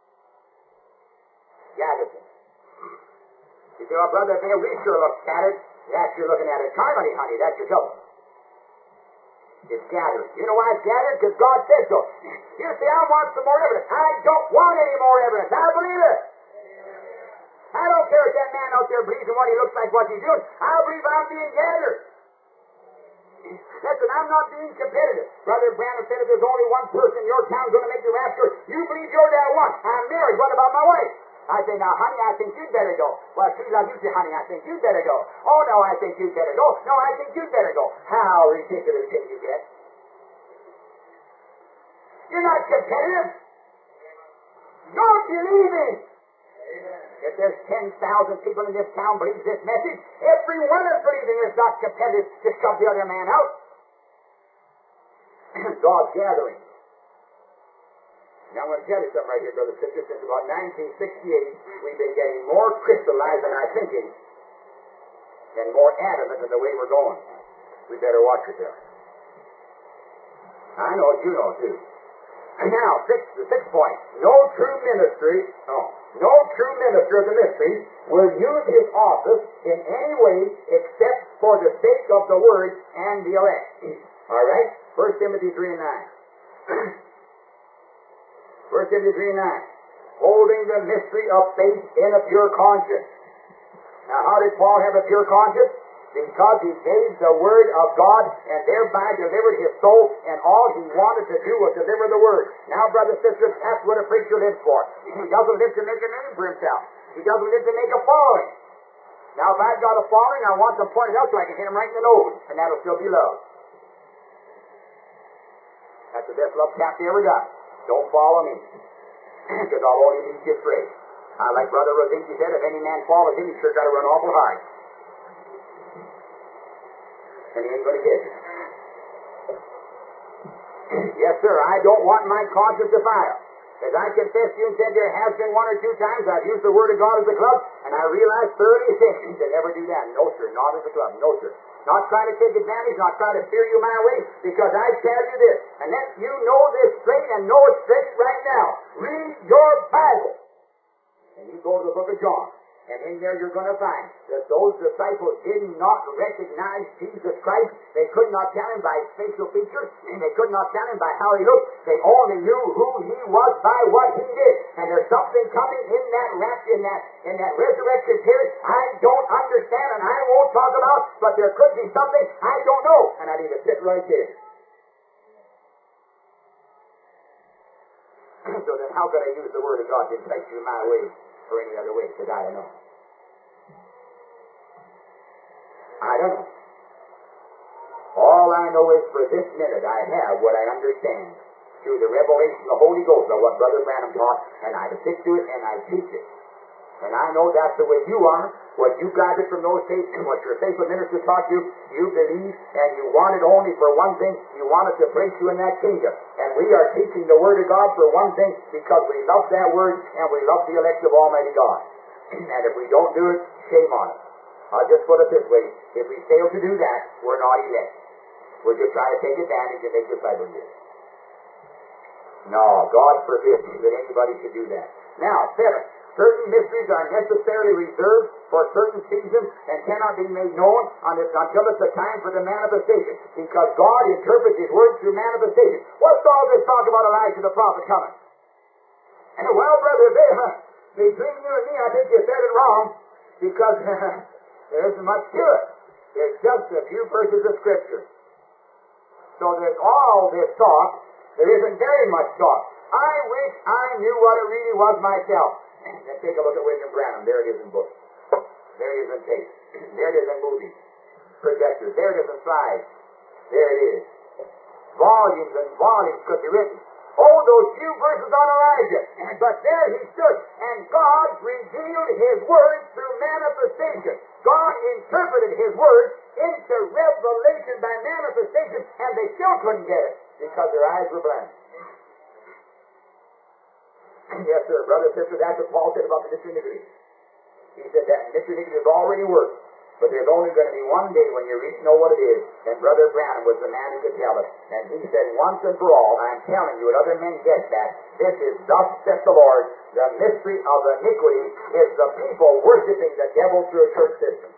Gathers them. You say, well, Brother Bill, we sure look scattered. Yes, you're looking at it carnally, honey. That's your trouble. It's gathering. You know why it's gathering? Because God said so. You say, I want some more evidence. I don't want any more evidence. I believe it. I don't care if that man out there believes in what he looks like, what he's doing. I believe I'm being gathered. Listen, I'm not being competitive. Brother Branham said if there's only one person in your town going to make the rapture, you believe you're that one. I'm married. What about my wife? I say, now, honey, I think you'd better go. Well, she loves you. Say, honey, I think you'd better go. Oh, no, I think you'd better go. No, I think you'd better go. How ridiculous can you get? You're not competitive. You're believing. If there's 10,000 people in this town believes this message, every one is believing. It's not competitive to shove the other man out. God's gathering. Now I'm going to tell you something right here, brothers and sisters. Since about 1968, we've been getting more crystallized in our thinking and more adamant in the way we're going. We better watch ourselves. I know, you know too. Now, the sixth point. No true minister of the mysteries will use his office in any way except for the sake of the word and the elect. All right? 1 Timothy 3 and 9. 1 Timothy 3 and 9. Holding the mystery of faith in a pure conscience. Now, how did Paul have a pure conscience? Because he gave the word of God and thereby delivered his soul, and all he wanted to do was deliver the word. Now, brothers and sisters, that's what a preacher lives for. He doesn't live to make a name for himself. He doesn't live to make a following. Now, if I've got a following, I want them pointed out so I can hit him right in the nose, and that'll still be love. That's the best love tap they ever got. Don't follow me, because I'll only lead you astray. Like Brother Rosinski said, if any man follows him, he's sure got to run awful hard. And he ain't going to get you. Yes, sir, I don't want my conscience defiled. As I confessed to you and said there has been one or two times I've used the Word of God as a club, and I realized thoroughly sin to never do that. No, sir, not as a club. No, sir. Not trying to take advantage, not trying to steer you my way, because I tell you this, and let you know this straight and know it straight right now. Read your Bible. And you go to the book of John. And in there you're going to find that those disciples did not recognize Jesus Christ. They could not tell him by his facial features, and they could not tell him by how he looked. They only knew who he was by what he did. And there's something coming in that resurrection period I don't understand and I won't talk about, but there could be something I don't know. And I need to sit right there. So then how could I use the Word of God to incite you my way or any other way? Because I don't know. I don't know. All I know is for this minute I have what I understand through the revelation of the Holy Ghost of what Brother Branham taught, and I stick to it and I teach it. And I know that's the way you are. What you gathered from those tapes and what your faithful minister taught you, you believe, and you want it only for one thing. You want it to place you in that kingdom. And we are teaching the Word of God for one thing, because we love that Word and we love the elect of Almighty God. And if we don't do it, shame on us. I'll just put it this way. If we fail to do that, we're not elect. We're just trying to take advantage and make disciples here. No, God forbid that anybody should do that. Now, 7. Certain mysteries are necessarily reserved for certain seasons and cannot be made known until it's the time for the manifestation, because God interprets His Word through manifestation. What's all this talk about Elijah the prophet coming? Well, Brother Bill, between you and me, I think you said it wrong, because there isn't much to it. There's just a few verses of Scripture. So there's all this talk. There isn't very much talk. I wish I knew what it really was myself. Then take a look at William Branham. There it is in books. There it is in tapes. There it is in movies. Projectors. There it is in slides. There it is. Volumes and volumes could be written. Oh, those few verses on Elijah. But there he stood. And God revealed His Word through manifestation. God interpreted His Word into revelation by manifestation, and they still couldn't get it because their eyes were blind. Yes, sir. Brother, sister, that's what Paul said about the mystery iniquity. He said that mystery iniquity has already worked, but there's only going to be one day when you really know what it is. And Brother Branham was the man who could tell us. And he said, once and for all, I'm telling you, and other men get that, this is thus saith the Lord, the mystery of iniquity is the people worshiping the devil through a church system.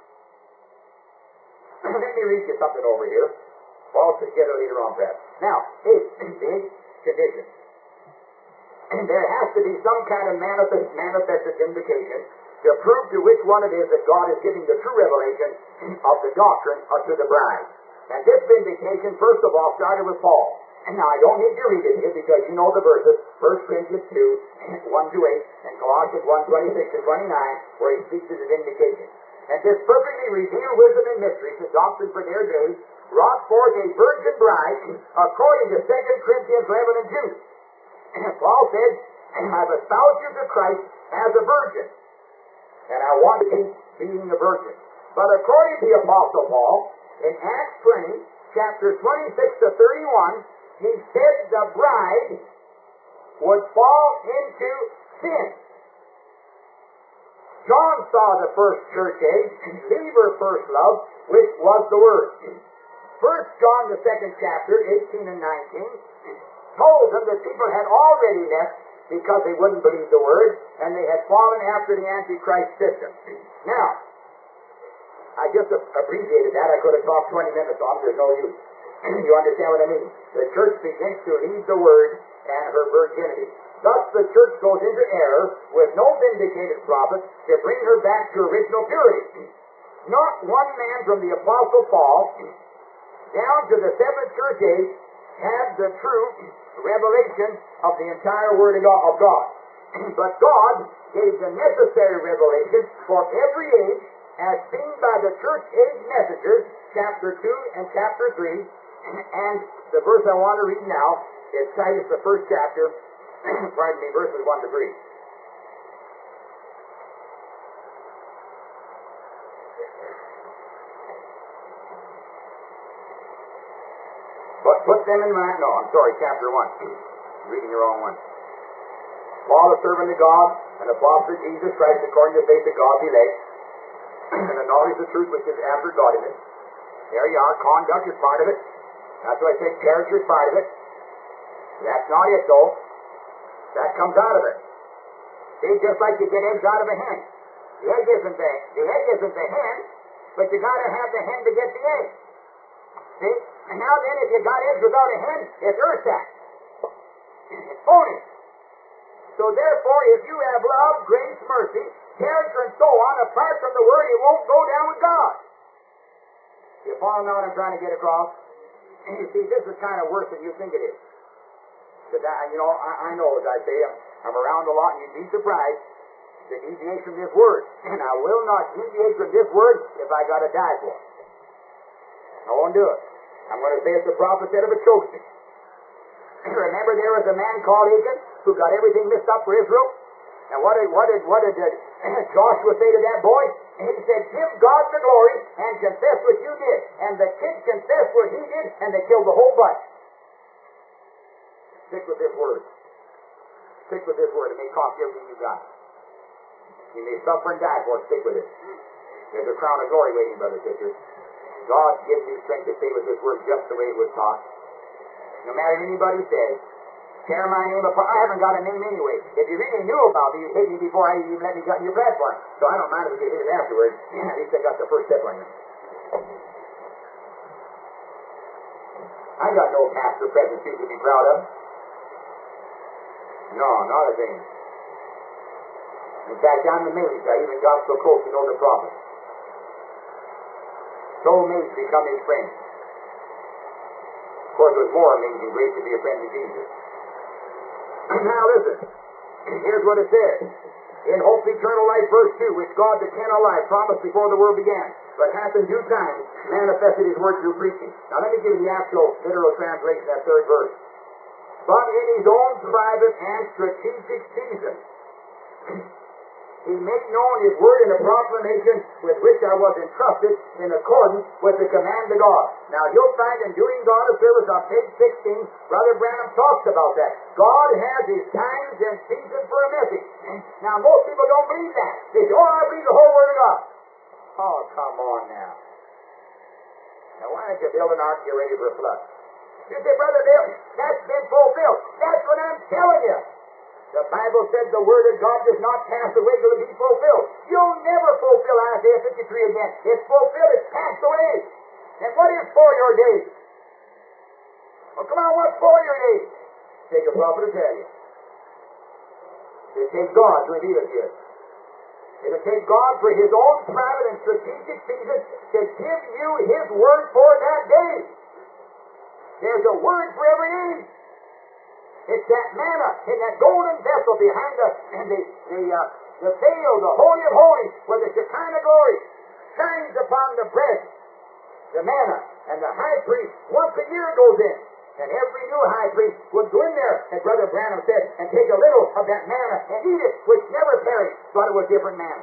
Let me read you something over here. I'll get it later on, perhaps. Now, the eighth condition. There has to be some kind of manifested vindication to prove to which one it is that God is giving the true revelation of the doctrine to the bride. And this vindication, first of all, started with Paul. Now, I don't need to read it here because you know the verses, 1 Corinthians 2, 1-8, and Colossians 1:26-29, where he speaks of the vindication. And this perfectly revealed wisdom and mysteries, the doctrine for their day, brought forth a virgin bride, according to 2 Corinthians 11 and 2. Paul said, I've espoused you to Christ as a virgin, and I want to keep being a virgin. But according to the Apostle Paul, in Acts 20, chapters 26-31, he said the bride would fall into sin. John saw the first church age leave her first love, which was the Word. 1 John, the 2nd chapter, 18 and 19, told them that people had already left because they wouldn't believe the Word, and they had fallen after the Antichrist system. Now, I just abbreviated that. I could have talked 20 minutes on it. There's no use. You understand what I mean? The church begins to leave the Word and her virginity. Thus the church goes into error with no vindicated prophet to bring her back to original purity. Not one man from the Apostle Paul down to the 7th church age had the true revelation of the entire Word of God. But God gave the necessary revelation for every age as seen by the church age messengers, chapter 2 and chapter 3. And the verse I want to read now is Titus, the 1st chapter, verses 1 to 3. But put them in mind. No, I'm sorry, chapter 1. Reading the wrong one. Paul, a servant of God, an apostle of Jesus Christ, according to the faith of God, elect, and the knowledge of the truth which is after godliness. There you are. Conduct is part of it. That's why I said character is part of it. That's not it, though. That comes out of it. See, just like you get eggs out of a hen. The egg isn't the hen, but you got to have the hen to get the egg. See? And now then, if you got eggs without a hen, it's earthsat. It's phony. So therefore, if you have love, grace, mercy, character, and so on, apart from the Word, it won't go down with God. You follow now what I'm trying to get across? You see, this is kind of worse than you think it is. Because, I know, as I say, I'm around a lot, and you'd be surprised to deviate from this Word. And I will not deviate from this Word if I got to die for it. I won't do it. I'm going to say as the prophet said if it chokes me. Remember there was a man called Achan who got everything mixed up for Israel? And what did Joshua say to that boy? He said, give God the glory and confess what you did. And the kid confessed what he did, and they killed the whole bunch. Stick with this Word. Stick with this Word. It may cost you everything you got. You may suffer and die for it. Stick with it. There's a crown of glory waiting, brothers and sisters. God gives you strength to stay with this Word just the way it was taught. No matter what anybody says, tear my name apart. I haven't got a name anyway. If you really knew about me, you'd hate me before I even let me get in your platform. So I don't mind if you hate it afterwards. At least I got the first step on you. I got no pastor present seat to be proud of. No, not a thing. In fact, I'm amazed I even got so close to know the prophet. So amazed to become his friend. Of course, it was more amazing grace to be a friend of Jesus. Now listen, here's what it says. In hope of eternal life, verse 2, which God that cannot lie promised before the world began, but hath in due time manifested his word through preaching. Now let me give you the actual literal translation of that 3rd verse. But in his own private and strategic season, he made known his word in a proclamation with which I was entrusted in accordance with the command of God. Now you'll find in Doing God a Service on page 16, Brother Branham talks about that. God has his times and seasons for a message. Now most people don't believe that. They say, oh, I believe the whole word of God. Oh, come on now. Now why don't you build an ark and get ready for a flood? You say, Brother Bill, that's been fulfilled. That's what I'm telling you. The Bible said the Word of God does not pass away till it be fulfilled. You'll never fulfill Isaiah 53 again. It's fulfilled, it's passed away. And what is for your days? Well, come on, what's for your days? Take a prophet to tell you. It takes God to reveal it to you. It'll take God for his own private and strategic season to give you his word for that day. There's a word for every age. It's that manna in that golden vessel behind the veil, the Holy of Holies, where the Shekinah glory shines upon the bread, the manna, and the high priest once a year goes in. And every new high priest would go in there, as Brother Branham said, and take a little of that manna and eat it, which never perished, but it was different manna.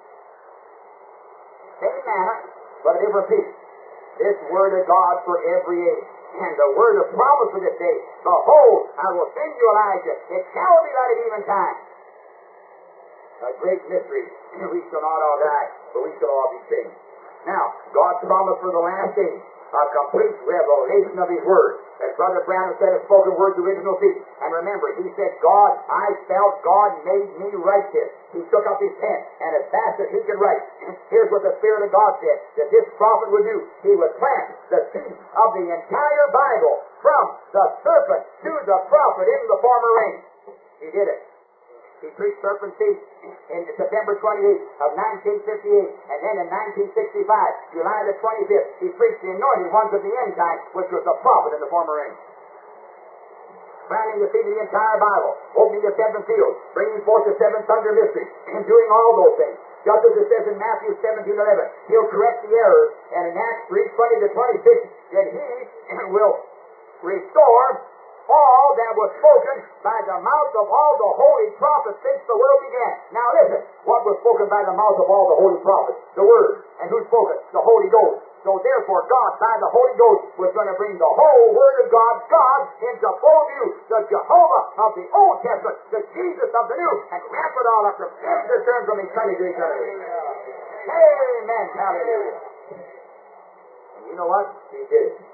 Same manna, but a different piece. This word of God for every age. And the word of promise for this day, behold, I will send you Elijah. It shall be light at eventide. A great mystery. We shall not all die, but we shall all be changed. Now, God promised for the last days a complete revelation of His Word. As Brother Branham said, a spoken word's original seed. And remember, he said, I felt God made me write this. He took up his pen, and as fast as he could write, here's what the Spirit of God said, that this prophet would do. He would plant the seed of the entire Bible from the serpent to the prophet in the former rain. He did it. He preached serpent seed in September 28th of 1958, and then in 1965, July the 25th, he preached the anointed ones of the end time, which was the prophet in the former rain. Planting the seed of the entire Bible, opening the seven seals, bringing forth the seven thunder mysteries, and doing all those things. Just as it says in Matthew 17:11, he'll correct the errors, and in Acts 3:20 to 26, that he will restore all that was spoken by the mouth of all the holy prophets since the world began. Now listen, what was spoken by the mouth of all the holy prophets? The Word. And who spoke it? The Holy Ghost. So therefore God, by the Holy Ghost, was going to bring the whole Word of God, into full view, the Jehovah of the Old Testament, the Jesus of the New, and wrap it all up from end to turn from eternity to eternity. Amen. Hallelujah. And you know what? He did it.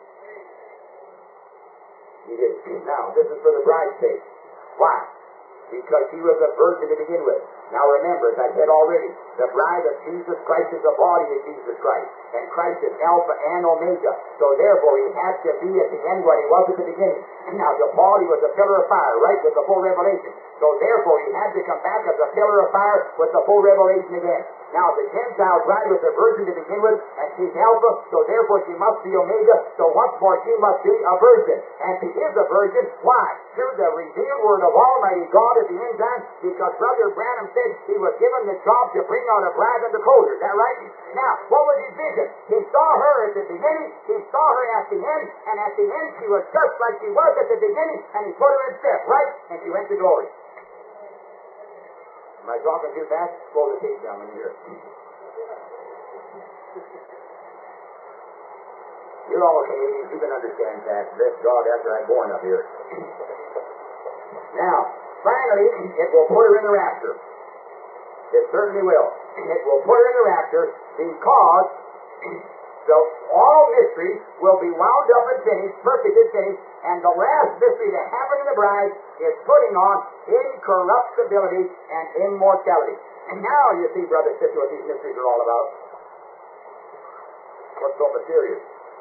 He did it. Now, this is for the bride's sake. Why? Because she was a virgin to begin with. Now remember, as I said already, the bride of Jesus Christ is the body of Jesus Christ. And Christ is Alpha and Omega. So therefore, he had to be at the end what he was at the beginning. Now, to Paul, he was a pillar of fire, right, with the full revelation. So therefore, he had to come back as a pillar of fire with the full revelation again. Now, the Gentile bride was a virgin to begin with, and she's Alpha, so therefore she must be Omega, so once more she must be a virgin. And she is a virgin, why? Through the revealed Word of Almighty God at the end time, because Brother Branham said he was given the job to bring out a bride unto closure. Is that right? Now, what was his vision? He saw her at the beginning, he saw her at the end, and at the end she was just like she was at the beginning, and he put her in step, right? And she went to glory. Am I talking too fast? Slow the tape down when you hear it. You're all Canadians. You can understand that. Bless God after I'm born up here. Now, finally, it will put her in the rapture. It certainly will. It will put her in the rapture because all mysteries will be wound up and finished, perfected, finished, and the last mystery that happened in the bride is putting on incorruptibility and immortality. And now you see, brother, sister, what these mysteries are all about. What's so mysterious?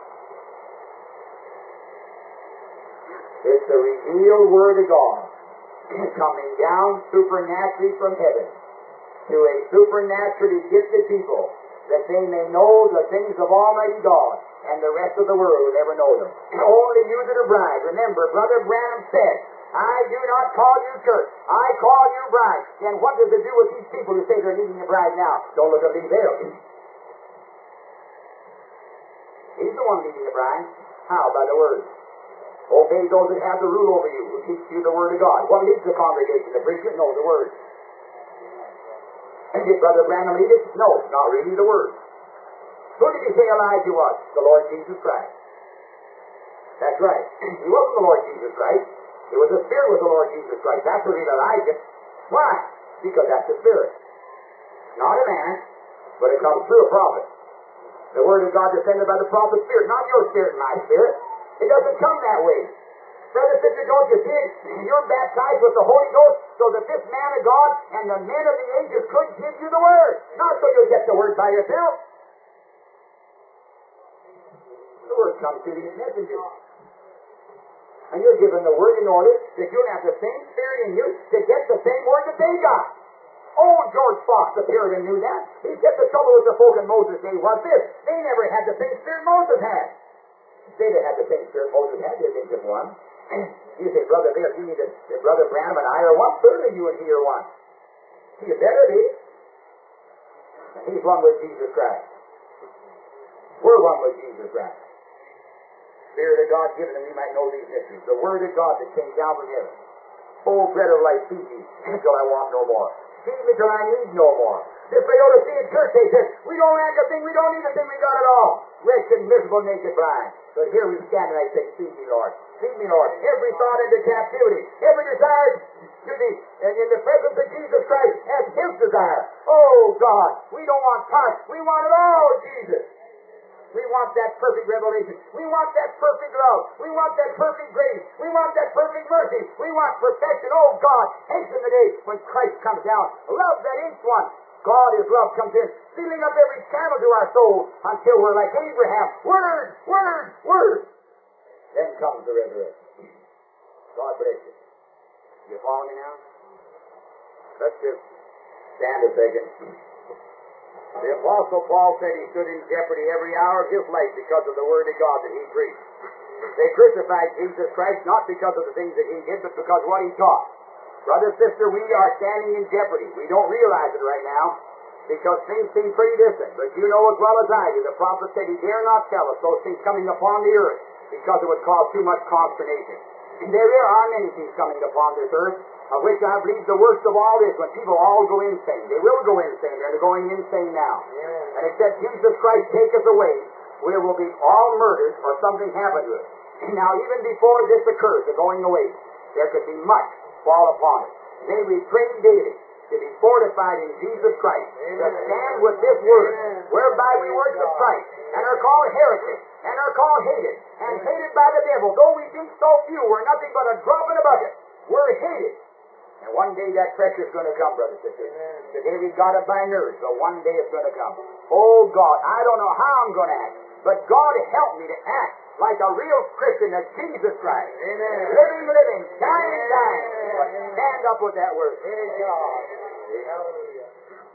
It's the revealed Word of God coming down supernaturally from heaven to a supernaturally gifted people, that they may know the things of Almighty God, and the rest of the world will never know them. Only you that are bride. Remember, Brother Branham said, I do not call you church, I call you bride. Then what does it do with these people who say they're needing a bride now? Don't look at me there. He's the one needing a bride. How? By the Word. Obey those that have the rule over you, who teach you the Word of God. What leads the congregation? The preacher? No, the Word. And did Brother Branham lead it? No, not really the Word. Who did he say Elijah was? The Lord Jesus Christ. That's right. He wasn't the Lord Jesus Christ. It was the Spirit with the Lord Jesus Christ. That's the real Elijah. Why? Because that's the Spirit. Not a man, but it comes through a prophet. The Word of God descended by the prophet's Spirit, not your spirit and my spirit. It doesn't come that way. Brother, sister, don't you see it? You're baptized with the Holy Ghost so that this man of God and the men of the ages could give you the Word. Not so you'll get the Word by yourself. The Word comes through these messengers. And you're given the Word in order that you'll have the same Spirit in you to get the same Word that they got. Old George Fox, the Puritan, knew that. He said the trouble with the folk in Moses' day was this: they never had the same Spirit Moses had. They'd have had the same Spirit Moses had, they'd been just one. You say, Brother Bear, you need to, Brother Branham and I are one. Certainly you and he are one. You better be. And he's one with Jesus Christ. We're one with Jesus Christ. Spirit of God given that we might know these mysteries. The Word of God that came down from heaven. Oh, bread of life, feed me until I want no more. Feed me till I need no more. This Laodicean church, they said, we don't lack a thing, we don't need a thing, we got it all. Wretched, miserable, naked bride. But here we stand and I say, feed me, Lord. Feed me, Lord. Every thought into captivity, every desire to the, in the presence of Jesus Christ as His desire. Oh, God, we don't want parts. We want it all, Jesus. We want that perfect revelation. We want that perfect love. We want that perfect grace. We want that perfect mercy. We want perfection. Oh, God, hasten the day when Christ comes down. Love that each one. God, His love comes in, sealing up every channel to our soul until we're like Abraham. Word, word, word. Then comes the resurrection. God bless you. You follow me now? Let's just stand a second. The Apostle Paul said he stood in jeopardy every hour of his life because of the Word of God that he preached. They crucified Jesus Christ not because of the things that he did, but because of what he taught. Brother, sister, we are standing in jeopardy. We don't realize it right now because things seem pretty distant. But you know as well as I do, the prophet said he dare not tell us those things coming upon the earth because it would cause too much consternation. And there are many things coming upon this earth, of which I believe the worst of all is when people all go insane. They will go insane. They're going insane now. Yeah. And except Jesus Christ take us away, we will be all murdered or something happen to us. Now, even before this occurs, the going away, there could be much fall upon us. May we pray daily to be fortified in Jesus Christ, Amen. To stand with this Word, Amen. Whereby we worship Christ, and are called heretics, and are called hated, and hated by the devil. Though we be so few, we're nothing but a drop in a bucket. We're hated. And one day that pressure's going to come, brothers and sisters. Today we got it by nerves, but one day it's going to come. Oh, God, I don't know how I'm going to act, but God help me to act like a real Christian of Jesus Christ. Amen. Living, dying. But stand up with that word. Praise God. Hallelujah.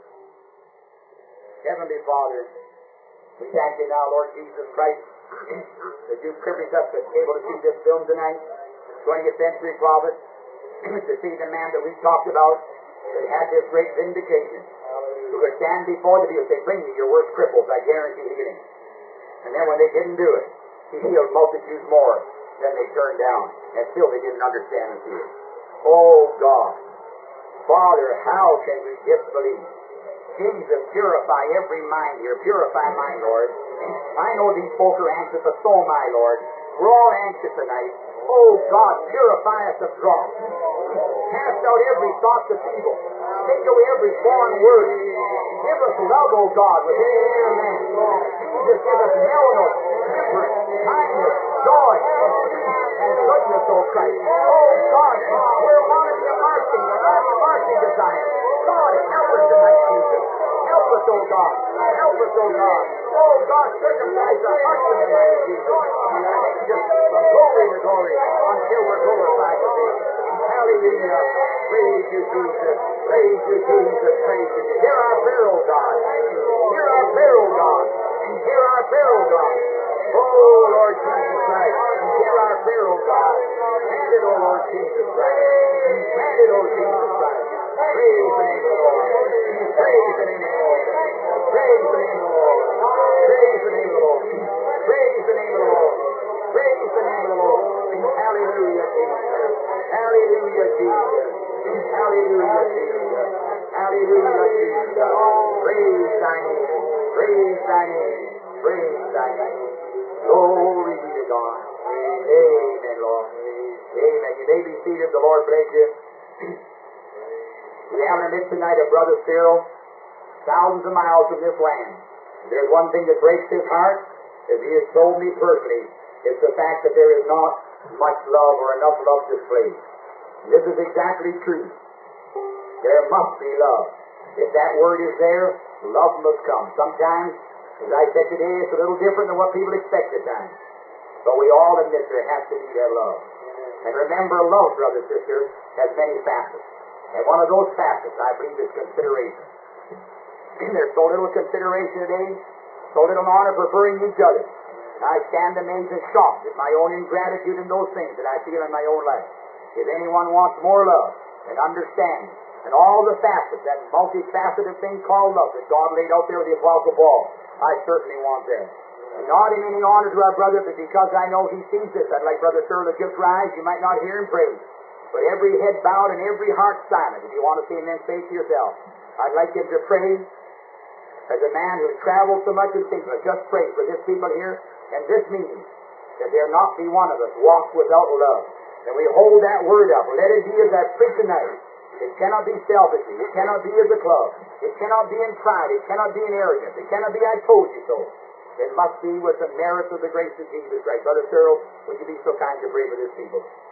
Heavenly Father, we thank you now, Lord Jesus Christ, that you've privileged us to be able to see this film tonight, 20th century prophet, to see the man that we talked about that had this great vindication, who could stand before the people and say, bring me your worst cripples, I guarantee healing. And then when they didn't do it, he healed multitudes more than they turned down, and still they didn't understand and see it. Oh God, Father, how can we disbelieve? Jesus, purify every mind here. Purify mine, Lord. I know these folk are anxious, but so am I, Lord. We're all anxious tonight. Oh God, purify us of dross. Cast out every thought that's evil. Take away every foreign word. Give us love, O God, within the inner man. Jesus, give us mellowness, temperance, kindness, joy, and peace, and goodness, O Christ. Oh God, we're wanting the marching. We're having marching desires. God, help us tonight, Jesus. Help us, O God. Help us, O God. Oh God, circumcise our hearts in the mighty Jesus. And change us from glory to glory until we're glorified with thee. Hallelujah. Praise you, Jesus. Praise you, Jesus. Praise you. Hear our prayer, O God. Hear our prayer, O God. Hear our prayer, O God. Oh, Lord Jesus Christ. Hear our prayer, O God. Grant it, O Lord Jesus Christ. Grant it, O Jesus Christ. Praise the name of the Lord. Praise the name of the Lord. Praise the name of the Lord. Praise the name of the Lord. Praise the name of the Lord. Praise the name of the Lord. Hallelujah, Jesus. Hallelujah, Jesus. Hallelujah, Jesus. Hallelujah, Jesus. Praise thy name. Praise thy name. Praise thy name. Glory be to God. Amen, Lord. Amen. You may be seated. The Lord bless you. We have in our midst tonight a brother Cyril, thousands of miles from this land. There's one thing that breaks his heart, as he has told me personally, it's the fact that there is not much love or enough love displayed. And this is exactly true. There must be love. If that word is there, love must come. Sometimes, as I said today, it's a little different than what people expect at times. But we all admit there has to be that love. And remember, love, brother, sister, has many facets. And one of those facets, I believe, is consideration. There's so little consideration today, so little honor preferring each other. I stand amazed and shocked at my own ingratitude in those things that I feel in my own life. If anyone wants more love and understanding and all the facets, that multifaceted thing called love that God laid out there with the Apostle Paul, I certainly want that. And not in any honor to our brother, but because I know he sees this, I'd like Brother Cyril to just rise. You might not hear him pray, but every head bowed and every heart silent. If you want to say amen, say it to yourself. I'd like him to pray as a man who traveled so much and things, I just pray for this people here and this meeting, that there not be one of us walk without love. And we hold that word up. Let it be as I preach tonight. It cannot be selfishly. It cannot be as a club. It cannot be in pride. It cannot be in arrogance. It cannot be I told you so. It must be with the merits of the grace of Jesus Christ. Brother Cyril, would you be so kind to pray for this people?